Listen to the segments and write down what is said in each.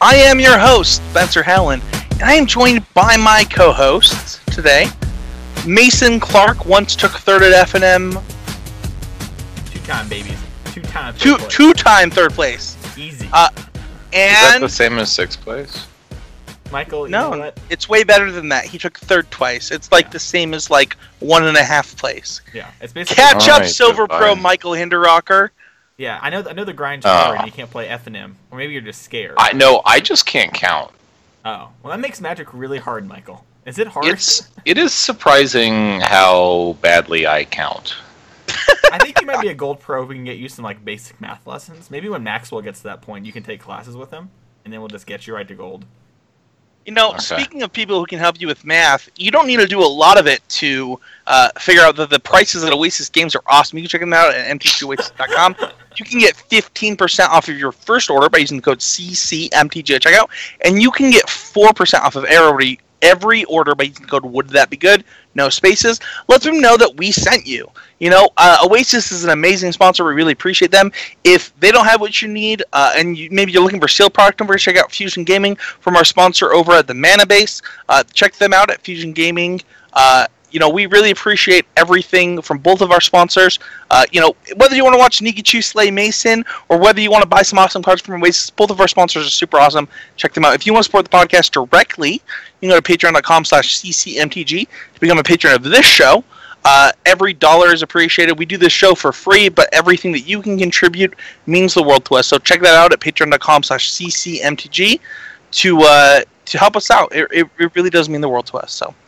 I am your host, Spencer Helen, and I am joined by my co-hosts today. Mason Clark once took third at F&M. Two-time babies. Two-time third place. Easy. Is that the same as sixth place? Michael, you know No, what? it's way better than that. He took third twice. It's like the same as like 1.5 place. Yeah, it's basically... Catch up, Alright, Silver fine. Pro Michael Hinderrocker. Yeah, I know the grind's hard and you can't play F&M. Or maybe you're just scared. I just can't count. Oh. Well, that makes Magic really hard, Michael. Is it hard? It is surprising how badly I count. I think you might be a gold pro if we can get you some like basic math lessons. Maybe when Maxwell gets to that point, you can take classes with him, and then we'll just get you right to gold. You know, Okay. Speaking of people who can help you with math, you don't need to do a lot of it to figure out that the prices at Oasis games are awesome. You can check them out at mtgoasis.com. You can get 15% off of your first order by using the code CCMTG at checkout, and you can get 4% off of every order by using the code Would That Be Good? No spaces. Let them know that we sent you. You know, Oasis is an amazing sponsor. We really appreciate them. If they don't have what you need, and maybe you're looking for sealed product number, check out Fusion Gaming from our sponsor over at the Mana Base. Check them out at Fusion Gaming. You know, we really appreciate everything from both of our sponsors. You know, whether you want to watch Nikichu slay Mason or whether you want to buy some awesome cards from Oasis, both of our sponsors are super awesome. Check them out. If you want to support the podcast directly, you can go to patreon.com/ccmtg to become a patron of this show. Every dollar is appreciated. We do this show for free, but everything that you can contribute means the world to us. So check that out at patreon.com/ccmtg to help us out. It really does mean the world to us. So.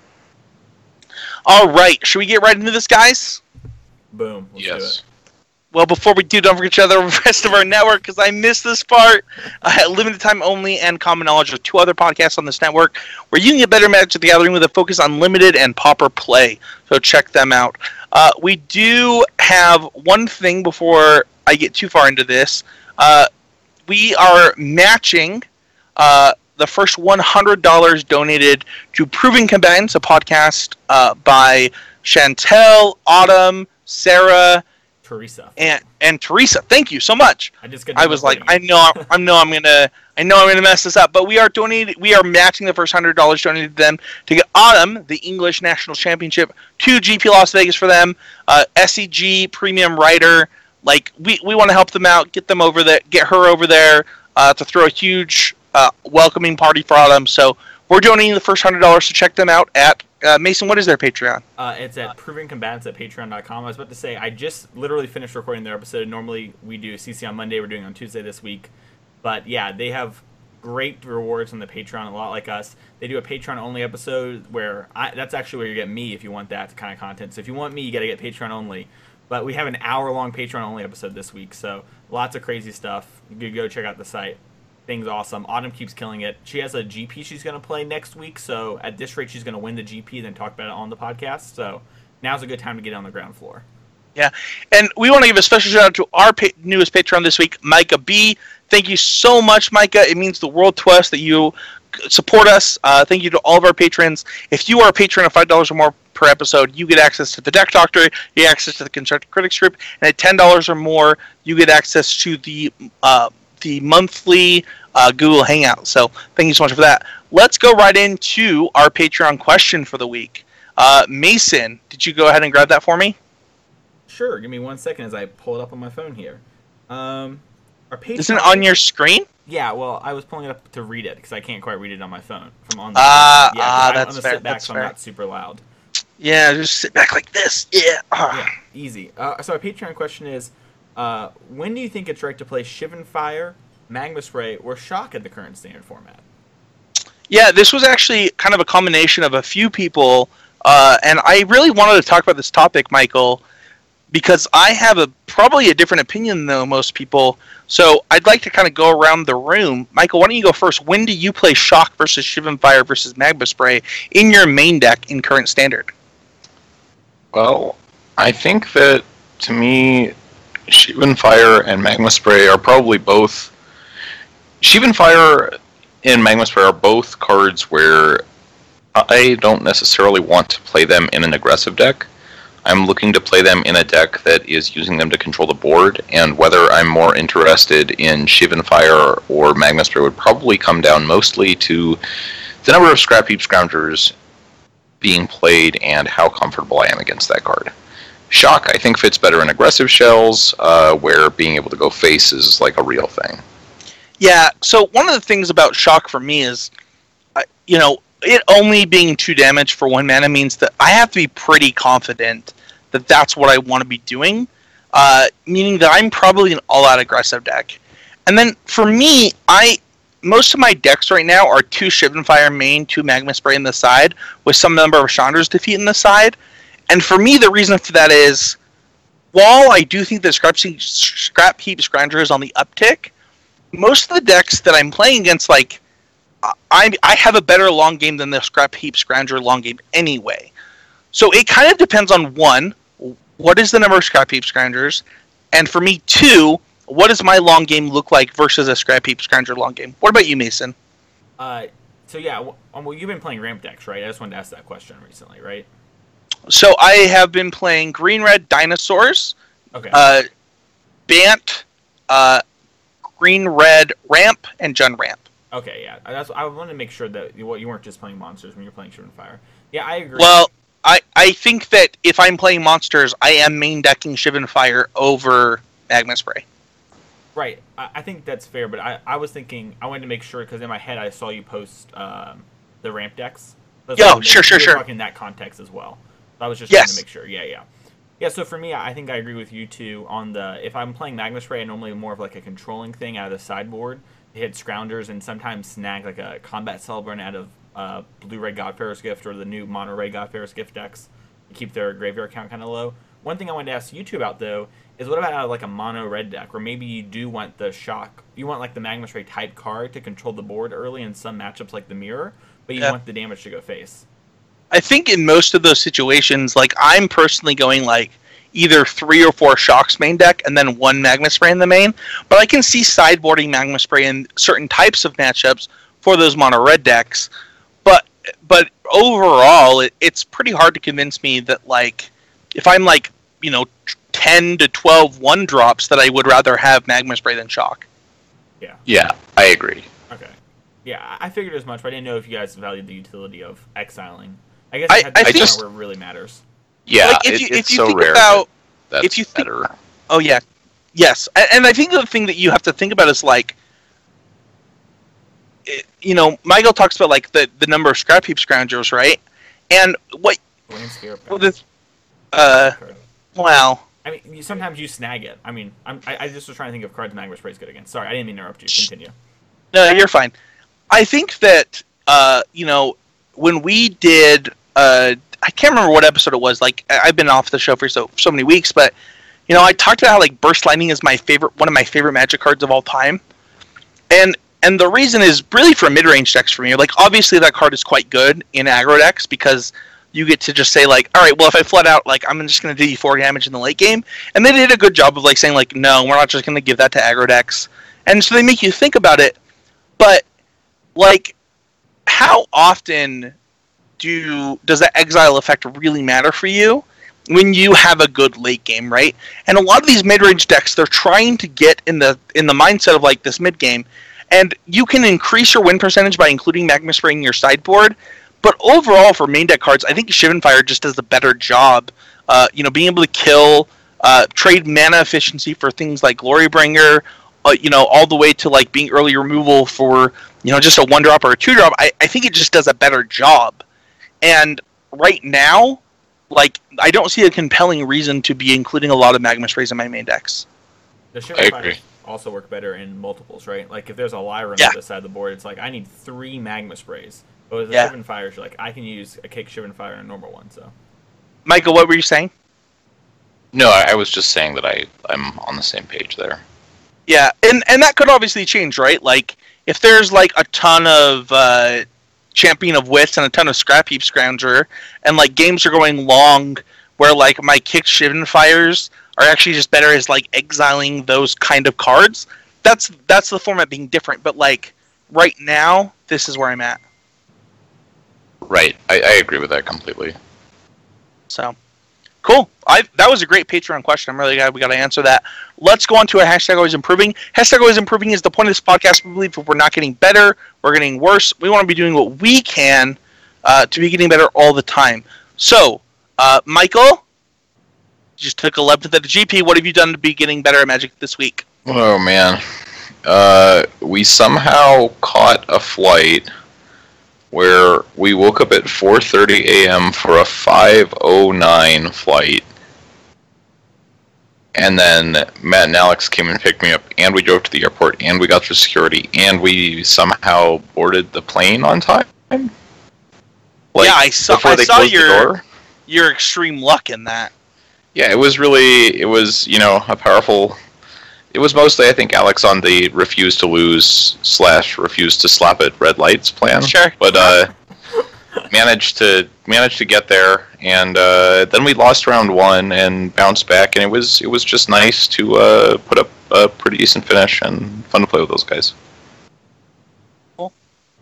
All right, should we get right into this, guys? Boom. Let's do it. Well, before we do, don't forget to check out the rest of our network, because I missed this part. Limited Time Only and Common Knowledge are two other podcasts on this network where you can get better Magic the Gathering with a focus on limited and pauper play. So check them out. We do have one thing before I get too far into this. We are matching the first $100 donated to Proving Combatants, a podcast by Chantel, Autumn, Sarah, Teresa. and Teresa. Thank you so much. I was like, I know I'm gonna mess this up, but we are matching the first $100 donated to them to get Autumn, the English National Championship, to GP Las Vegas for them. SEG premium writer. Like we want to help them out, get them over there, get her over there to throw a huge welcoming party for Autumn. So we're donating the first $100 to check them out at Mason. What is their Patreon? It's at Proving Combatants at patreon.com. I was about to say, I just literally finished recording their episode. Normally we do CC on Monday. We're doing on Tuesday this week. But yeah, they have great rewards on the Patreon, a lot like us. They do a Patreon-only episode where that's actually where you get me if you want that kind of content. So if you want me, you got to get Patreon-only. But we have an hour-long Patreon-only episode this week. So lots of crazy stuff. You can go check out the site. Thing's awesome. Autumn keeps killing it. She has a GP she's going to play next week, so at this rate she's going to win the GP and then talk about it on the podcast. So now's a good time to get on the ground floor. Yeah, and we want to give a special shout out to our newest patron this week, Micah B. Thank you so much, Micah. It means the world to us that you support us. Thank you to all of our patrons. If you are a patron of $5 or more per episode, you get access to the Deck Doctor, you get access to the Constructed Critics group, and at $10 or more, you get access to the monthly Google Hangout. So thank you so much for that. Let's go right into our Patreon question for the week. Mason, did you go ahead and grab that for me? Sure. Give me 1 second as I pull it up on my phone here. Our Patreon... Isn't it on your screen? Yeah, well, I was pulling it up to read it because I can't quite read it on my phone from on the that's fair. That's fair. I'm not super loud. Yeah, just sit back like this. Yeah. Yeah, easy. So our Patreon question is, when do you think it's right to play Shivan Fire, Magma Spray, or Shock in the current standard format? Yeah, this was actually kind of a combination of a few people, and I really wanted to talk about this topic, Michael, because I have probably a different opinion than most people. So I'd like to kind of go around the room. Michael, why don't you go first? When do you play Shock versus Shivan Fire versus Magma Spray in your main deck in current standard? Well, I think that, to me, Shivan Fire and Magma Spray are probably both... Shivan Fire and Magma Spray are both cards where I don't necessarily want to play them in an aggressive deck. I'm looking to play them in a deck that is using them to control the board, and whether I'm more interested in Shivan Fire or Magma Spray would probably come down mostly to the number of Scrap Heap Scroungers being played and how comfortable I am against that card. Shock, I think, fits better in aggressive shells, where being able to go face is like a real thing. Yeah, so one of the things about Shock for me is, it only being 2 damage for 1 mana means that I have to be pretty confident that that's what I want to be doing, meaning that I'm probably an all-out aggressive deck. And then for me, most of my decks right now are 2 Shivan Fire main, 2 Magma Spray in the side, with some number of Chandra's Defeat in the side. And for me, the reason for that is, while I do think that Scrap Heap Scrounger is on the uptick, most of the decks that I'm playing against, like, I have a better long game than the Scrap Heap Scrounger long game anyway. So it kind of depends on, 1, what is the number of Scrap Heap Scroungers? And for me, 2, what does my long game look like versus a Scrap Heap Scrounger long game? What about you, Mason? So yeah, well, you've been playing ramp decks, right? I just wanted to ask that question recently, right? So I have been playing Green-Red Dinosaurs, Okay. Bant, Green-Red Ramp, and Jund Ramp. Okay, yeah. I wanted to make sure that you weren't just playing monsters when you're playing Shivan Fire. Yeah, I agree. Well, I think that if I'm playing monsters, I am main decking Shivan Fire over Magma Spray. Right. I think that's fair, but I was thinking, I wanted to make sure, because in my head I saw you post the ramp decks. Sure. Talking in that context as well. So I was just trying to make sure. Yeah. Yeah, so for me, I think I agree with you two on if I'm playing Magma Spray, I normally more of like a controlling thing out of the sideboard. Hit Scroungers and sometimes snag like a Combat Celebrant out of Blue-Red Godfarer's Gift or the new Mono-Red Godfarer's Gift decks to keep their graveyard count kind of low. One thing I wanted to ask you two about, though, is what about like a Mono-Red deck where maybe you do want the Shock, you want like the Magma Spray type card to control the board early in some matchups like the Mirror, but you want the damage to go face? I think in most of those situations, like, I'm personally going like either 3 or 4 Shocks main deck and then 1 Magma Spray in the main, but I can see sideboarding Magma Spray in certain types of matchups for those mono-red decks. But overall, it's pretty hard to convince me that, like, if I'm like, 10 to 12 1-drops, that I would rather have Magma Spray than Shock. Yeah, I agree. Okay. Yeah, I figured as much, but I didn't know if you guys valued the utility of exiling. I guess I think where it really matters. Yeah, like, it's so rare that's better. Oh, yeah. Yes. And I think the thing that you have to think about is, like, Michael talks about, like, the number of Scrap Heap Scroungers, right? And what... Well... I mean, sometimes you snag it. I mean, I just was trying to think of cards Magma Spray's good against. Sorry, I didn't mean to interrupt you. Continue. No, you're fine. I think that, when we did... I can't remember what episode it was. Like, I've been off the show for so many weeks, but I talked about how, like, Burst Lightning is one of my favorite Magic cards of all time, and the reason is really for mid-range decks for me. Like, obviously that card is quite good in aggro decks because you get to just say, like, all right, well, if I flood out, like, I'm just going to do you 4 damage in the late game, and they did a good job of, like, saying, like, no, we're not just going to give that to aggro decks, and so they make you think about it. But, like, how often does that exile effect really matter for you when you have a good late game, right? And a lot of these mid-range decks, they're trying to get in the mindset of, like, this mid-game, and you can increase your win percentage by including Magma Spray in your sideboard, but overall for main deck cards, I think Shivan Fire just does a better job, being able to kill, trade mana efficiency for things like Glorybringer, all the way to, like, being early removal for, just a 1-drop or a 2-drop. I think it just does a better job. And right now, like, I don't see a compelling reason to be including a lot of Magma Sprays in my main decks. The Shivan Fires also work better in multiples, right? Like, if there's a Lyra on the side of the board, it's like, I need 3 Magma Sprays. But with the Shivan Fires, you're like, I can use a Cake Shivan Fire and a normal one, so. Michael, what were you saying? No, I was just saying that I'm on the same page there. Yeah, and that could obviously change, right? Like, if there's, like, a ton of Champion of Wits and a ton of Scrap Heap Scrounger, and, like, games are going long where, like, my kicked Shivan Fires are actually just better as, like, exiling those kind of cards, that's the format being different. But, like, right now, this is where I'm at. Right. I agree with that completely. So, Cool. That was a great Patreon question. I'm really glad we got to answer that. Let's go on to a hashtag always improving. Hashtag always improving is the point of this podcast. We believe if we're not getting better, we're getting worse. We want to be doing what we can to be getting better all the time. So, Michael, you just took 11th at the GP. What have you done to be getting better at Magic this week? Oh, man. We somehow caught a flight where we woke up at 4:30 a.m. for a 5:09 flight. And then Matt and Alex came and picked me up, and we drove to the airport, and we got through security, and we somehow boarded the plane on time. Yeah, I saw your extreme luck in that. Yeah, it was, a powerful... It was mostly, I think, Alex on the refuse to lose / refuse to slap at red lights plan. Sure. But managed to get there, and then we lost round 1 and bounced back, and it was just nice to put up a pretty decent finish and fun to play with those guys. Cool.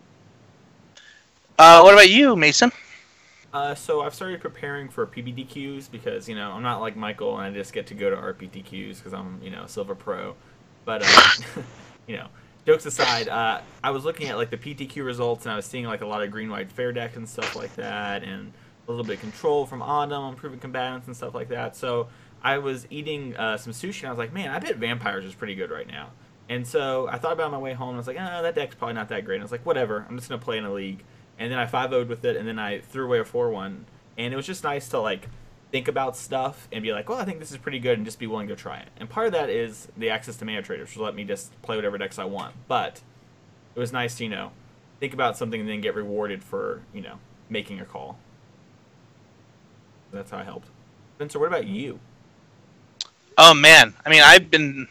What about you, Mason? So I've started preparing for PBDQs because, I'm not like Michael and I just get to go to RPTQs because I'm, Silver Pro. But, jokes aside, I was looking at, the PTQ results and I was seeing, a lot of green-white fair deck and stuff like that and a little bit of control from Autumn, improving combatants and stuff like that. So I was eating some sushi and I was like, man, I bet Vampires is pretty good right now. And so I thought about it on my way home and I was like, that deck's probably not that great. And I was like, whatever, I'm just going to play in a league. And then I 5-0'd with it, and then I threw away a 4-1. And it was just nice to, think about stuff and be like, well, I think this is pretty good, and just be willing to try it. And part of that is the access to Mana Traders, which will let me just play whatever decks I want. But it was nice to, think about something and then get rewarded for, making a call. That's how I helped. Spencer, what about you? Oh, man. I mean, I've been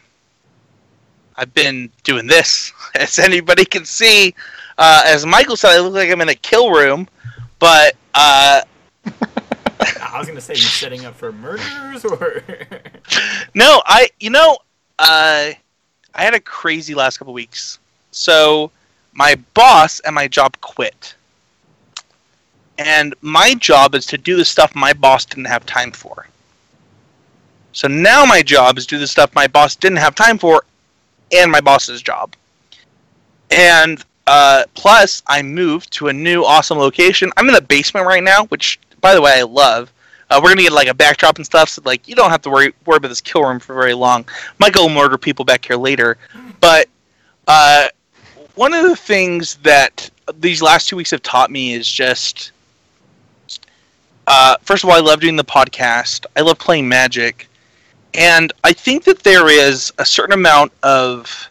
doing this, as anybody can see. As Michael said, I look like I'm in a kill room, but I was gonna say, you setting up for murders, or no? I had a crazy last couple weeks. So my boss at my job quit, and my job is to do the stuff my boss didn't have time for. So now my job is to do the stuff my boss didn't have time for, and my boss's job, and plus, I moved to a new awesome location. I'm in the basement right now, which, by the way, I love. We're going to get, a backdrop and stuff, so, you don't have to worry about this kill room for very long. Michael will murder people back here later. But one of the things that these last 2 weeks have taught me is just... first of all, I love doing the podcast. I love playing Magic. And I think that there is a certain amount of...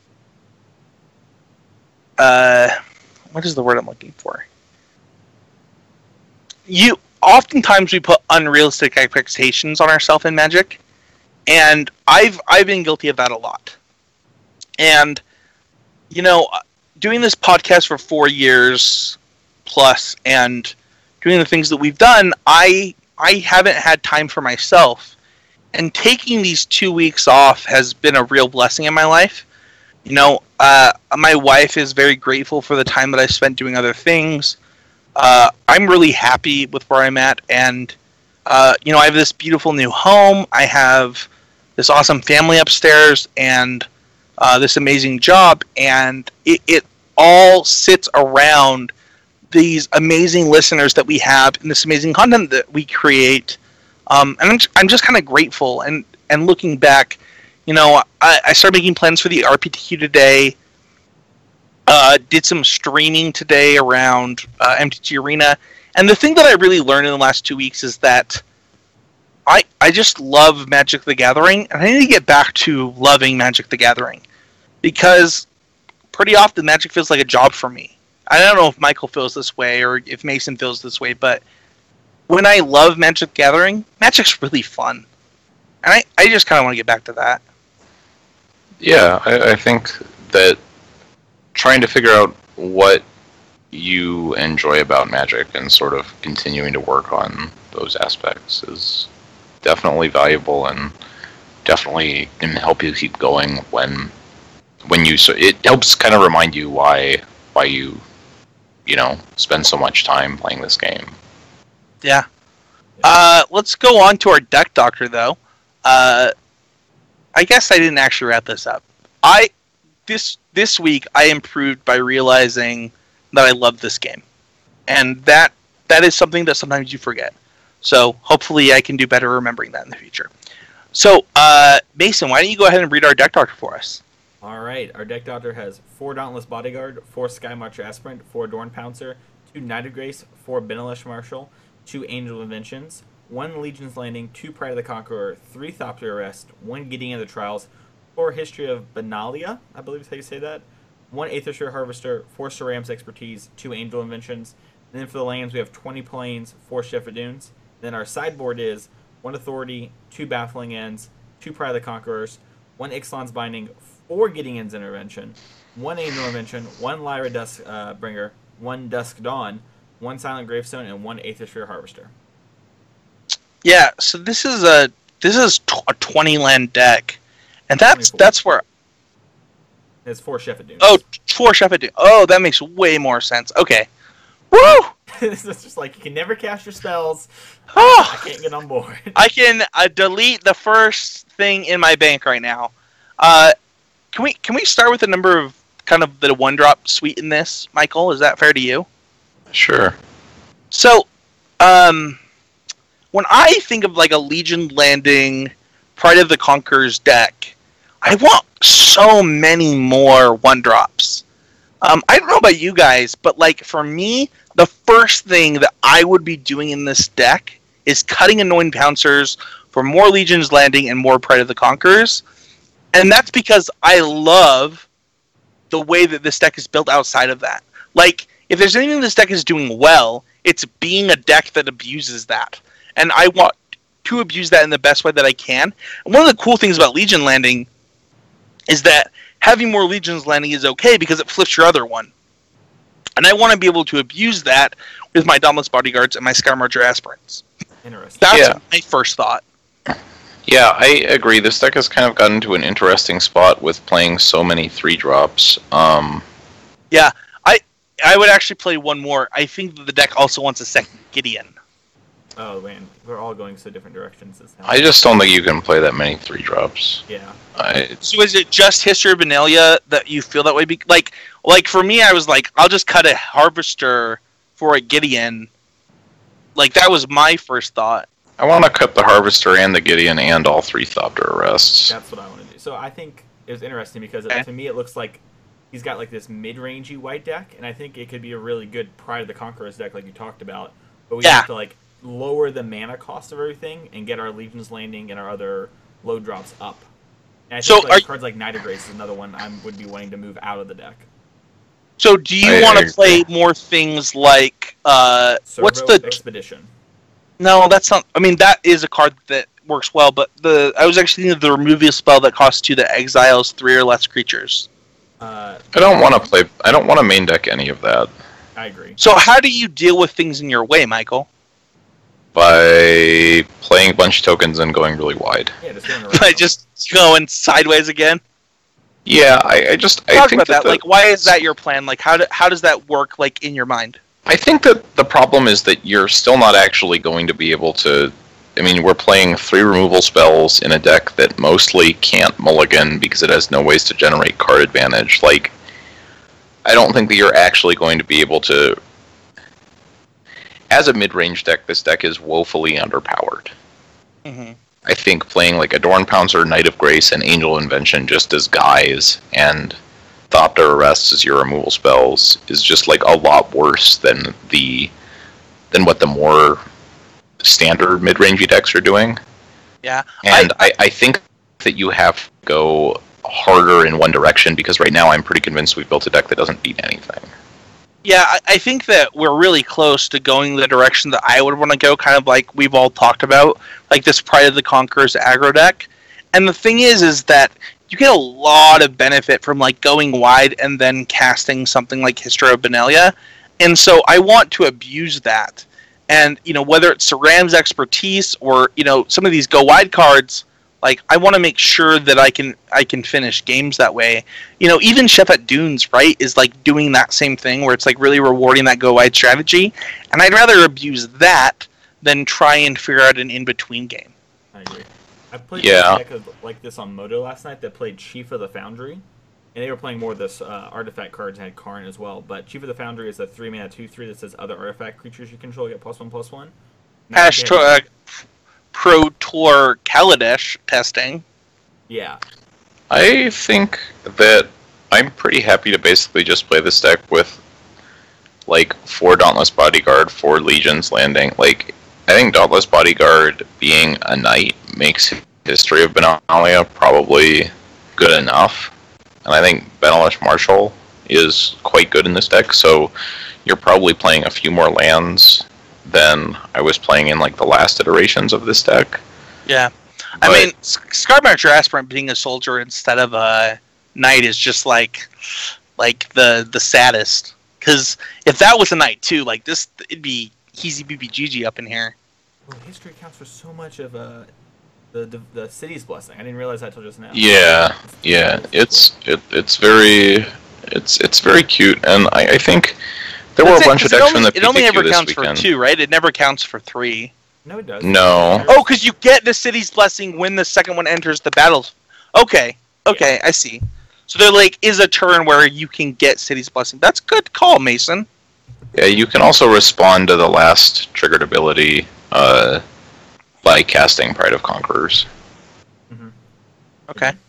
what is the word I'm looking for? Oftentimes we put unrealistic expectations on ourselves in Magic, and I've been guilty of that a lot. And doing this podcast for 4 years plus, and doing the things that we've done, I haven't had time for myself. And taking these 2 weeks off has been a real blessing in my life. My wife is very grateful for the time that I spent doing other things. I'm really happy with where I'm at, and I have this beautiful new home. I have this awesome family upstairs, and this amazing job, and it all sits around these amazing listeners that we have and this amazing content that we create. And I'm just kind of grateful, and looking back, I started making plans for the RPTQ today. Did some streaming today around MTG Arena. And the thing that I really learned in the last 2 weeks is that I just love Magic the Gathering, and I need to get back to loving Magic the Gathering. Because pretty often Magic feels like a job for me. I don't know if Michael feels this way or if Mason feels this way, but when I love Magic the Gathering, Magic's really fun. And I just kind of want to get back to that. Yeah, I think that trying to figure out what you enjoy about Magic and sort of continuing to work on those aspects is definitely valuable and definitely can help you keep going when you, so it helps kind of remind you why you spend so much time playing this game. Yeah. Let's go on to our deck doctor, though. I guess I didn't actually wrap this up. This week I improved by realizing that I love this game, and that is something that sometimes you forget. So hopefully I can do better remembering that in the future. So Mason, why don't you go ahead and read our deck doctor for us? All right, our deck doctor has 4 Dauntless Bodyguard, 4 Sky Marcher Aspirant, 4 Dorn Pouncer, 2 Knight of Grace, 4 Benalish Marshal, 2 Angel Inventions, 1 Legion's Landing, 2 Pride of the Conqueror, 3 Thopter Arrest, 1 Gideon of the Trials, 4 History of Benalia, I believe is how you say that, 1 Aethersphere Harvester, 4 Ceram's Expertise, 2 Angel Inventions, and then for the lands we have 20 Plains, 4 Shepherd Dunes. Then our sideboard is 1 Authority, 2 Baffling Ends, 2 Pride of the Conquerors, 1 Ixalan's Binding, 4 Gideon's Intervention, 1 Angel Invention, 1 Lyra Dusk Bringer, 1 Dusk Dawn, 1 Silent Gravestone, and 1 Aethersphere Harvester. Yeah, so this is a 20 land deck, and that's where it's 4 Shepherd Dunes. Oh, 4 Shepherd Dunes. Oh, that makes way more sense. Okay, woo! This is just like you can never cast your spells. Oh, I can't get on board. I can delete the first thing in my bank right now. Can we start with the number of kind of the 1-drop suite in this, Michael? Is that fair to you? Sure. So, when I think of like a Legion Landing, Pride of the Conqueror's deck, I want so many more 1-drops. I don't know about you guys, but like for me, the first thing that I would be doing in this deck is cutting Annoying Pouncers for more Legion's Landing and more Pride of the Conquerors. And that's because I love the way that this deck is built outside of that. Like, if there's anything this deck is doing well, it's being a deck that abuses that. And I want to abuse that in the best way that I can. And one of the cool things about Legion Landing is that having more Legion's Landing is okay because it flips your other one. And I want to be able to abuse that with my Dauntless Bodyguards and my Sky Marcher Aspirants. Interesting. That's my first thought. Yeah, I agree. This deck has kind of gotten to an interesting spot with playing so many 3-drops. Yeah, I would actually play one more. I think that the deck also wants a second Gideon. Oh man, we're all going so different directions this time. I just don't think you can play that many 3-drops. Yeah. So is it just History of Benalia that you feel that way? Like for me, I was like, I'll just cut a Harvester for a Gideon. Like, that was my first thought. I want to cut the Harvester and the Gideon and all 3 Thopter Arrests. That's what I want to do. So I think it was interesting because to me it looks like he's got like this mid-rangey white deck, and I think it could be a really good Pride of the Conquerors deck like you talked about. But we have to like lower the mana cost of everything and get our Legion's Landing and our other low drops up. And I think cards like Knight of Grace is another one I would be wanting to move out of the deck. So do you want to play more things like what's the Expedition? No, that's not. I mean, that is a card that works well, but I was actually thinking of the removal spell that costs 2 that exiles 3 or less creatures. I don't want to main deck any of that. I agree. So how do you deal with things in your way, Michael? By playing a bunch of tokens and going really wide. Yeah, just going around. By just going sideways again? Yeah, I think about that. Like, why is that your plan? Like, how does that work? Like, in your mind? I think that the problem is that you're still not actually going to be able to. I mean, we're playing 3 removal spells in a deck that mostly can't mulligan because it has no ways to generate card advantage. Like, I don't think that you're actually going to be able to. As a mid-range deck, this deck is woefully underpowered. Mm-hmm. I think playing like a Dorn Pouncer, Knight of Grace, and Angel Invention just as guys, and Thopter Arrests as your removal spells is just like a lot worse than what the more standard mid-rangey decks are doing. Yeah. And I think that you have to go harder in one direction, because right now I'm pretty convinced we've built a deck that doesn't beat anything. Yeah, I think that we're really close to going the direction that I would want to go, kind of like we've all talked about, like this Pride of the Conquerors aggro deck. And the thing is that you get a lot of benefit from like going wide and then casting something like History of Benalia. And so I want to abuse that. And, whether it's Ceram's Expertise or, some of these go wide cards, like, I want to make sure that I can finish games that way. Even Shepherd Dunes, right, is like doing that same thing where it's like really rewarding that go wide strategy. And I'd rather abuse that than try and figure out an in-between game. I agree. I played Yeah. a deck like this on Moto last night that played Chief of the Foundry, and they were playing more of this artifact cards and had Karn as well. But Chief of the Foundry is a 3-mana 2/3 that says other artifact creatures you control get +1/+1. Pro Tour Kaladesh testing. Yeah. I think that I'm pretty happy to basically just play this deck with like 4 Dauntless Bodyguard, 4 Legions landing. Like, I think Dauntless Bodyguard being a knight makes History of Benalia probably good enough. And I think Benalish Marshal is quite good in this deck, so you're probably playing a few more lands than I was playing in like the last iterations of this deck. Yeah. I mean, Scarmarcher Aspirant being a soldier instead of a knight is just like the saddest. Because if that was a knight too, like this, it'd be easy BBGG up in here. Well, history accounts for so much of the city's blessing. I didn't realize that until just now. Yeah, it's very cute, and I think there were a bunch of decks from the PTQ It only ever this counts weekend. for 2, right? It never counts for 3. No, it does. No. Oh, because you get the city's blessing when the second one enters the battle. Okay, I see. So there is a turn where you can get city's blessing. That's good call, Mason. Yeah, you can also respond to the last triggered ability by casting Pride of Conquerors. Okay.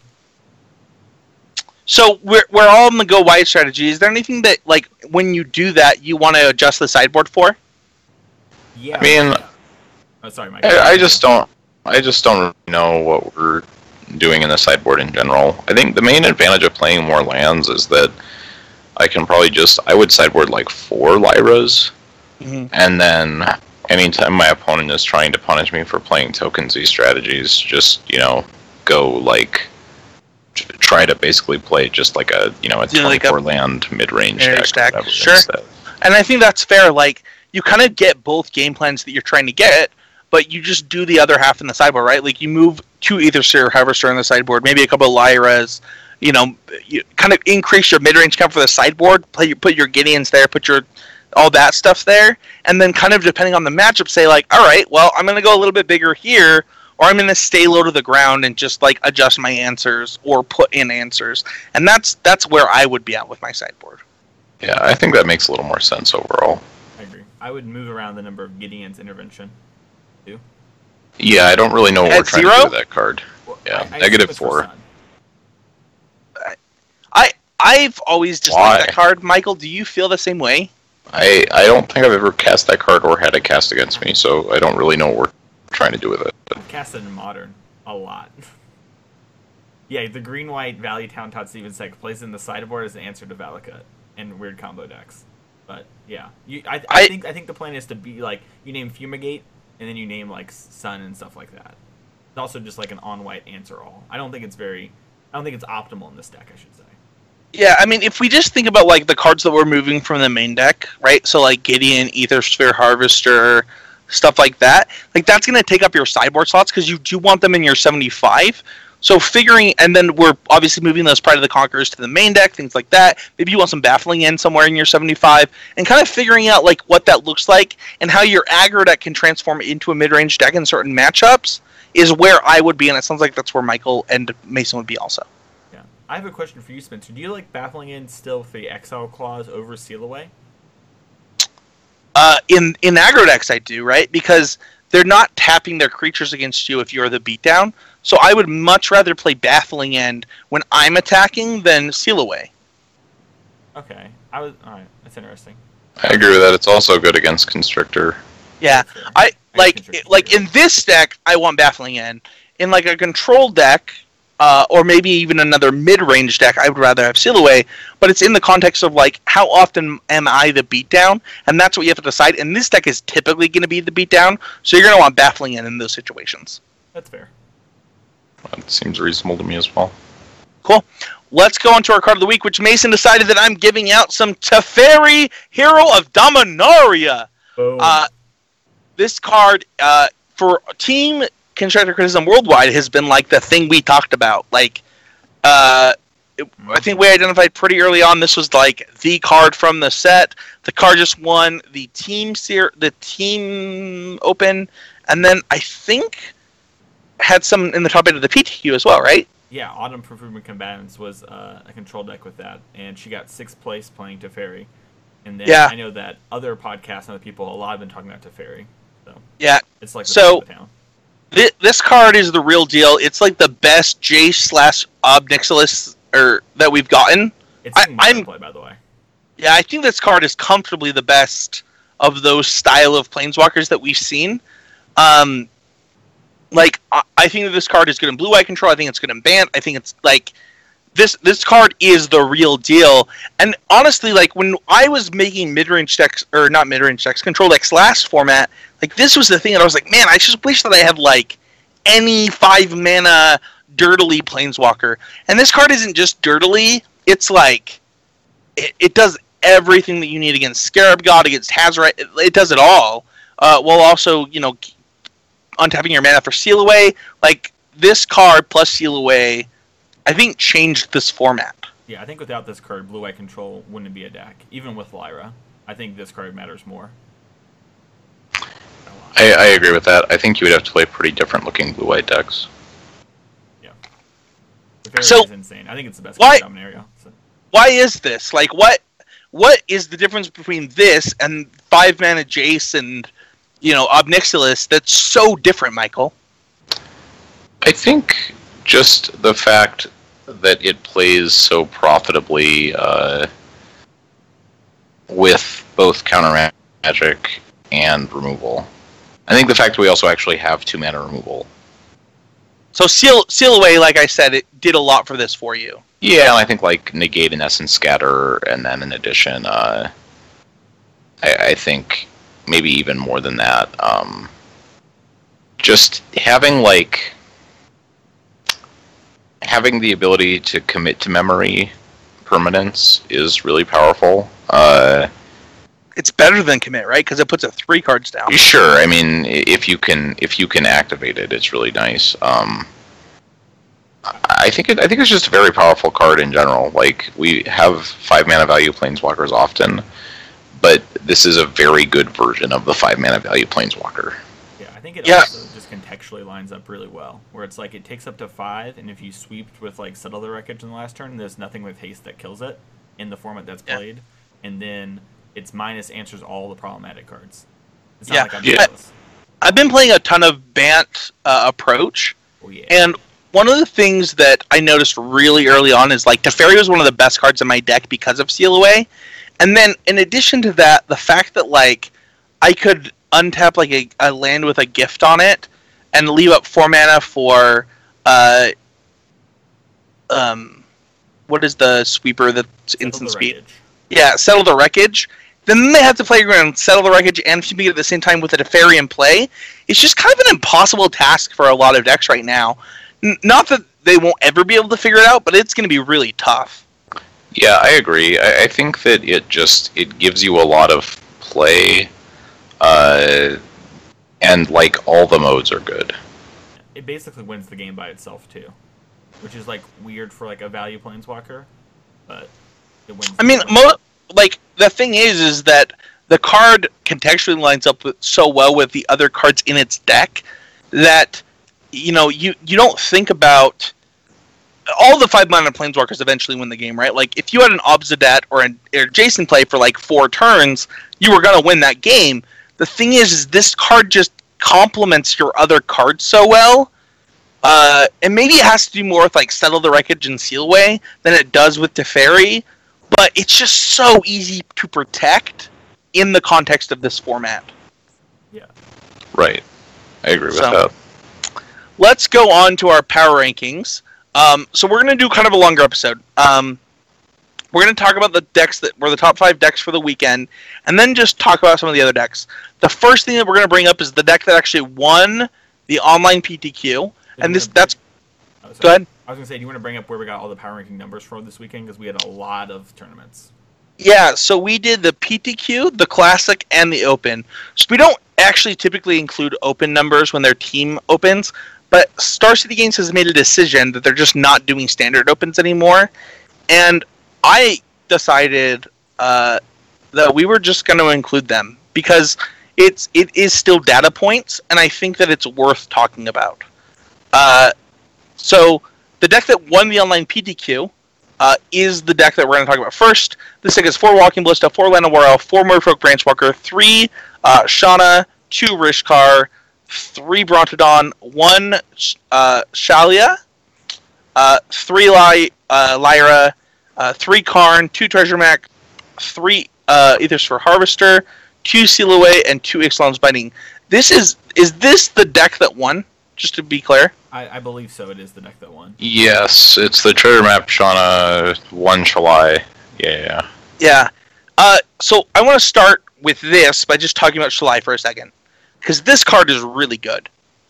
So we're all in the go wide strategy. Is there anything that, like, when you do that, you want to adjust the sideboard for? Yeah. I mean, oh, sorry, Mike. I just don't really know what we're doing in the sideboard in general. I think the main advantage of playing more lands is that I can probably I would sideboard like 4 Lyras, and then anytime my opponent is trying to punish me for playing token Z strategies, just, go like try to basically play just like a 24 land mid-range deck. Sure. Instead. And I think that's fair. Like, you kind of get both game plans that you're trying to get, but you just do the other half in the sideboard, right? Like, you move 2 Aethersphere Harvester on the sideboard, maybe a couple of Lyras, you kind of increase your mid-range count for the sideboard, put your Gideons there, put your all that stuff there, and then kind of depending on the matchup, say like, all right, well, I'm going to go a little bit bigger here, or I'm going to stay low to the ground and just like adjust my answers or put in answers. And that's where I would be at with my sideboard. Yeah, I think that makes a little more sense overall. I agree. I would move around the number of Gideon's intervention, too. Yeah, I don't really know what we're trying to do with that card. Well, Yeah, I -4. I've always disliked that card. Michael, do you feel the same way? I don't think I've ever cast that card or had it cast against me, so I don't really know what we're trying to do with it. I've cast it in Modern a lot. Yeah, the green-white Valley Town Todd Stevens deck plays in the sideboard as an answer to Valakut and weird combo decks. But yeah, I think the plan is to be like, you name Fumigate and then you name like Sun and stuff like that. It's also just like an on-white answer all. I don't think it's optimal in this deck, I should say. Yeah, I mean, if we just think about like the cards that we're moving from the main deck, right? So like Gideon, Aethersphere Harvester, stuff like that. Like, that's going to take up your sideboard slots because you do want them in your 75. So and then we're obviously moving those Pride of the Conquerors to the main deck, things like that. Maybe you want some Baffling End somewhere in your 75, and kind of figuring out like what that looks like and how your aggro deck can transform into a mid-range deck in certain matchups is where I would be, and it sounds like that's where Michael and Mason would be also. Yeah, I have a question for you, Spencer. Do you like Baffling End still with the Exile Clause over Seal Away? In aggro decks, I do, right? Because they're not tapping their creatures against you if you're the beatdown. So I would much rather play Baffling End when I'm attacking than Seal Away. Okay, alright. That's interesting. I agree with that. It's also good against Constrictor. Yeah, I like in this deck, I want Baffling End. In like a control deck, or maybe even another mid-range deck, I would rather have Seal Away. But it's in the context of like, how often am I the beatdown? And that's what you have to decide. And this deck is typically going to be the beatdown, so you're going to want Baffling End in those situations. That's fair. That seems reasonable to me as well. Cool. Let's go on to our card of the week, which Mason decided that I'm giving out some Teferi, Hero of Dominaria. Boom. This card, for Team Constructor Criticism Worldwide, has been like the thing we talked about. Like, I think we identified pretty early on this was like the card from the set. The card just won the team open, and then I think had some in the top 8 of the PTQ as well, right? Yeah, Autumn Perfume Combatants was a control deck with that, and she got 6th place playing Teferi. And then I know that other podcasts and other people, a lot have been talking about Teferi. So yeah, it's like the best of the town. This card is the real deal. It's like the best Jace/Ob Nixilis that we've gotten. It's I'm play, by the way. Yeah, I think this card is comfortably the best of those style of Planeswalkers that we've seen. I think that this card is good in blue-white control. I think it's good in Bant. I think it's like this card is the real deal. And honestly, like when I was making mid-range decks, or not mid-range decks, control decks last format, like this was the thing that I was like, man, I just wish that I had like any 5-mana dirtily Planeswalker. And this card isn't just dirtily. It's like it does everything that you need against Scarab God, against Hazard. It does it all. While also, untapping your mana for Seal Away. Like this card plus Seal Away, I think changed this format. Yeah, I think without this card, blue-white control wouldn't be a deck. Even with Lyra, I think this card matters more. I agree with that. I think you would have to play pretty different looking blue-white decks. Yeah. So is insane. I think it's the best card in Dominaria. So. Why is this? Like, what is the difference between this and 5-mana Jace and, Ob Nixilis that's so different, Michael? I think just the fact that it plays so profitably with both counter magic and removal. I think the fact that we also actually have 2-mana removal. So Seal Away, like I said, it did a lot for this for you. Yeah, and I think like Negate and Essence Scatter, and then in addition, I think maybe even more than that. Just having the ability to commit to memory permanence is really powerful. It's better than commit, right? Because it puts it 3 cards down. Sure. I mean, if you can activate it, it's really nice. I think it's just a very powerful card in general. Like, we have 5-mana value Planeswalkers often, but this is a very good version of the 5-mana value Planeswalker. Yeah, I think it also just contextually lines up really well, where it's like it takes up to 5, and if you sweeped with like Settle the Wreckage in the last turn, there's nothing with haste that kills it in the format that's played, and then its minus answers all the problematic cards. It's not like I've been playing a ton of Bant approach, and one of the things that I noticed really early on is like Teferi was one of the best cards in my deck because of Seal Away, and then in addition to that, the fact that like I could untap like a land with a gift on it and leave up 4 mana for what is the sweeper that's instant speed? Yeah, Settle the Wreckage. Then they have to play around Settle the Wreckage and Speed at the same time with a Teferi in play. It's just kind of an impossible task for a lot of decks right now. Not that they won't ever be able to figure it out, but it's going to be really tough. Yeah, I agree. I think that it gives you a lot of play, and like all the modes are good. It basically wins the game by itself too, which is like weird for like a value Planeswalker, but it wins. I mean, like the thing is that the card contextually lines up so well with the other cards in its deck that you don't think about all the 5-mana Planeswalkers eventually win the game, right? Like if you had an Obsidian or Jason play for like 4 turns, you were gonna win that game. The thing is this card just complements your other cards so well. And maybe it has to do more with like Settle the Wreckage and Seal Away than it does with Teferi. But it's just so easy to protect in the context of this format. Yeah. Right. I agree with that. Let's go on to our power rankings. So we're going to do kind of a longer episode. We're going to talk about the decks that were the top 5 decks for the weekend, and then just talk about some of the other decks. The first thing that we're going to bring up is the deck that actually won the online PTQ. And that's... Go ahead. I was going to say, do you want to bring up where we got all the power ranking numbers for this weekend? Because we had a lot of tournaments. Yeah, so we did the PTQ, the Classic, and the Open. So we don't actually typically include Open numbers when their team opens, but Star City Games has made a decision that they're just not doing standard Opens anymore. And I decided that we were just going to include them because it is still data points, and I think that it's worth talking about. So the deck that won the online PTQ is the deck that we're going to talk about first. This deck is 4 Walking Ballista, 4 Llanowar, 4 Merfolk Branchwalker, 3 Shauna, 2 Rishkar, 3 Brontodon, 1 Shalia, 3 Lyra, 3 Karn, 2 Treasure Mech, 3 Aethersphere Harvester, 2 Sealaway, and 2 Ixalan's Binding. Is this the deck that won? Just to be clear. I believe so. It is the deck that won. Yes, it's the Treasure Map Shauna 1 Shalai. Yeah. Yeah. So I want to start with this by just talking about Shalai for a second. Because this card is really good.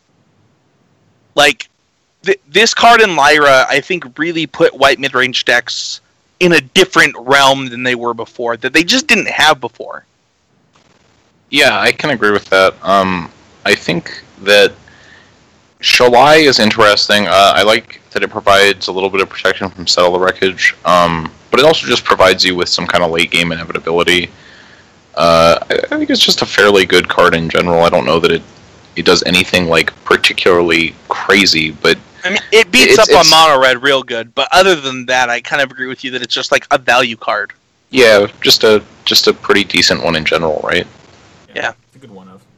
Like, this card in Lyra, I think, really put white mid-range decks in a different realm than they were before, that they just didn't have before. Yeah, I can agree with that. I think that Shalai is interesting. I like that it provides a little bit of protection from Settle the Wreckage, but it also just provides you with some kind of late-game inevitability. I think it's just a fairly good card in general. I don't know that it does anything like particularly crazy, but I mean, it beats up on mono red real good. But other than that, I kind of agree with you that it's just like a value card. Yeah, just a pretty decent one in general, right? Yeah. It's a good one of.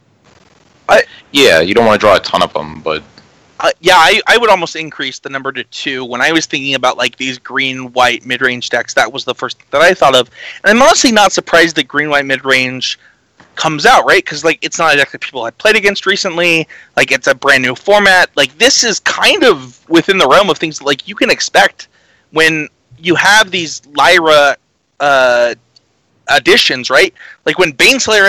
Yeah, you don't want to draw a ton of them, but yeah, I would almost increase the number to 2. When I was thinking about like these green-white mid-range decks, that was the first that I thought of. And I'm honestly not surprised that green-white mid-range comes out, right? Because like it's not a deck that people had played against recently. Like it's a brand new format. Like this is kind of within the realm of things that, like you can expect when you have these Lyra additions, right? Like when Baneslayer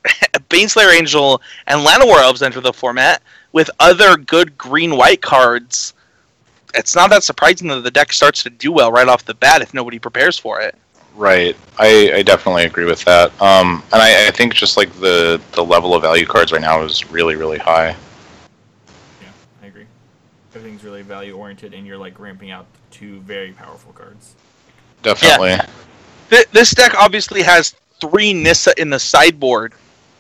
Angel and Llanowar Elves enter the format with other good green-white cards, it's not that surprising that the deck starts to do well right off the bat if nobody prepares for it. right. I definitely agree with that. And I think just like the level of value cards right now is really, really high. Yeah, I agree. Everything's really value-oriented, and you're like ramping out 2 very powerful cards. Definitely. Yeah. This deck obviously has 3 Nissa in the sideboard,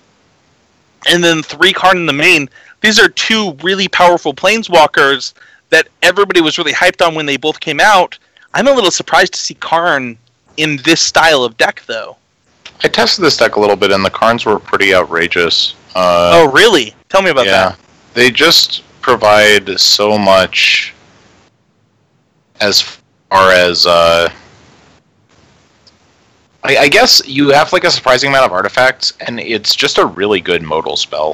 and then 3 Karn in the main. These are 2 really powerful Planeswalkers that everybody was really hyped on when they both came out. I'm a little surprised to see Karn in this style of deck, though. I tested this deck a little bit, and the Karns were pretty outrageous. Oh, really? Tell me about that. They just provide so much as far as... I guess you have like a surprising amount of artifacts, and it's just a really good modal spell.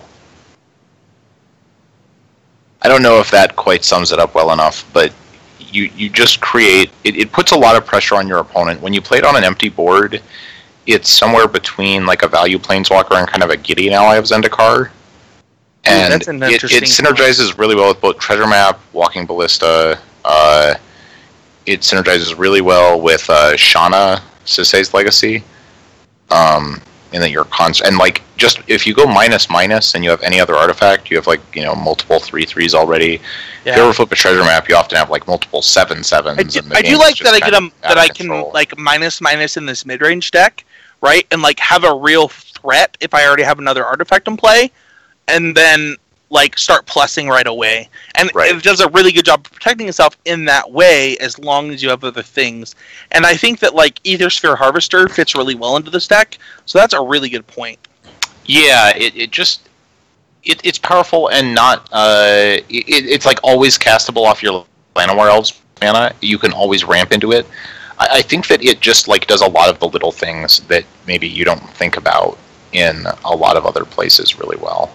I don't know if that quite sums it up well enough, but you just create... It puts a lot of pressure on your opponent. When you play it on an empty board, it's somewhere between like a value Planeswalker and kind of a Gideon ally of Zendikar. And that's an it synergizes really well with both Treasure Map, Walking Ballista. It synergizes really well with Shauna, Sisei's Legacy. And that you're constant, and like just if you go minus and you have any other artifact, you have like multiple 3/3s already. Yeah. If you ever flip a Treasure Map, you often have like multiple 7/7s. I do like that I can like minus in this mid range deck, right, and like have a real threat if I already have another artifact in play, and then like start plussing right away. And it does a really good job of protecting itself in that way as long as you have other things. And I think that like Aethersphere Harvester fits really well into this deck, so that's a really good point. Yeah, it's powerful and not it's like always castable off your Llanowar Elves mana. You can always ramp into it. I think that it just like does a lot of the little things that maybe you don't think about in a lot of other places really well.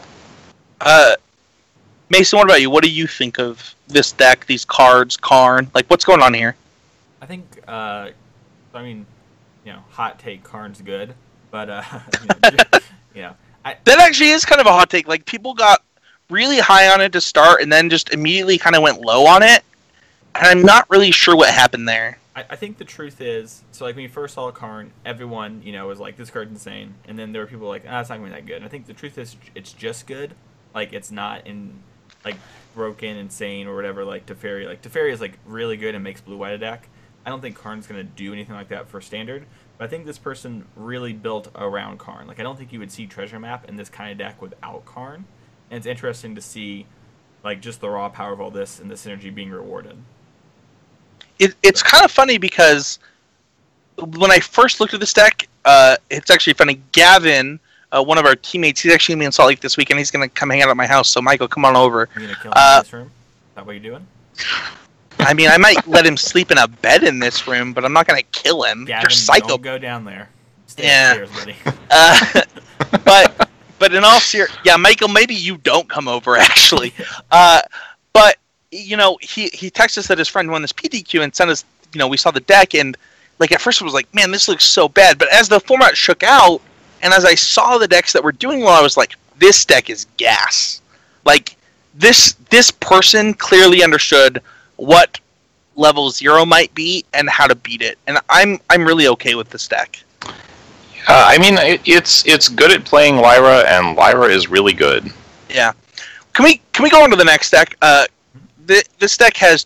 Mason, what about you? What do you think of this deck, these cards, Karn? Like, what's going on here? I think, I mean, hot take, Karn's good, but, that actually is kind of a hot take. Like, people got really high on it to start and then just immediately kind of went low on it, and I'm not really sure what happened there. I think the truth is, so like when you first saw Karn, everyone, was like, this card's insane, and then there were people like, it's not going to be that good. And I think the truth is, it's just good. Like, it's not broken, insane, or whatever, like Teferi. Like, Teferi is, like, really good and makes blue-white attack. I don't think Karn's going to do anything like that for Standard, but I think this person really built around Karn. Like, I don't think you would see Treasure Map in this kind of deck without Karn, and it's interesting to see, like, just the raw power of all this and the synergy being rewarded. It's kind of funny because when I first looked at this deck, it's actually funny. Gavin, one of our teammates, he's actually going to be in Salt Lake this week, and he's going to come hang out at my house. So, Michael, come on over. You're going to kill him in this room? Is that what you're doing? I mean, I might let him sleep in a bed in this room, but I'm not going to kill him. Gavin, You're psycho. don't go down there. Stay upstairs, buddy. But in all seriousness, yeah, Michael, maybe you don't come over, actually. But, you know, he texted us that his friend won this PDQ and sent us, you know, we saw the deck, and, like, at first it was like, man, this looks so bad. But as the format shook out, and as I saw the decks that were doing well, I was like, this deck is gas. Like, this person clearly understood what level 0 might be and how to beat it, and I'm really okay with this deck. I mean, it's good at playing Lyra, and Lyra is really good. Yeah. Can we go on to the next deck? This deck has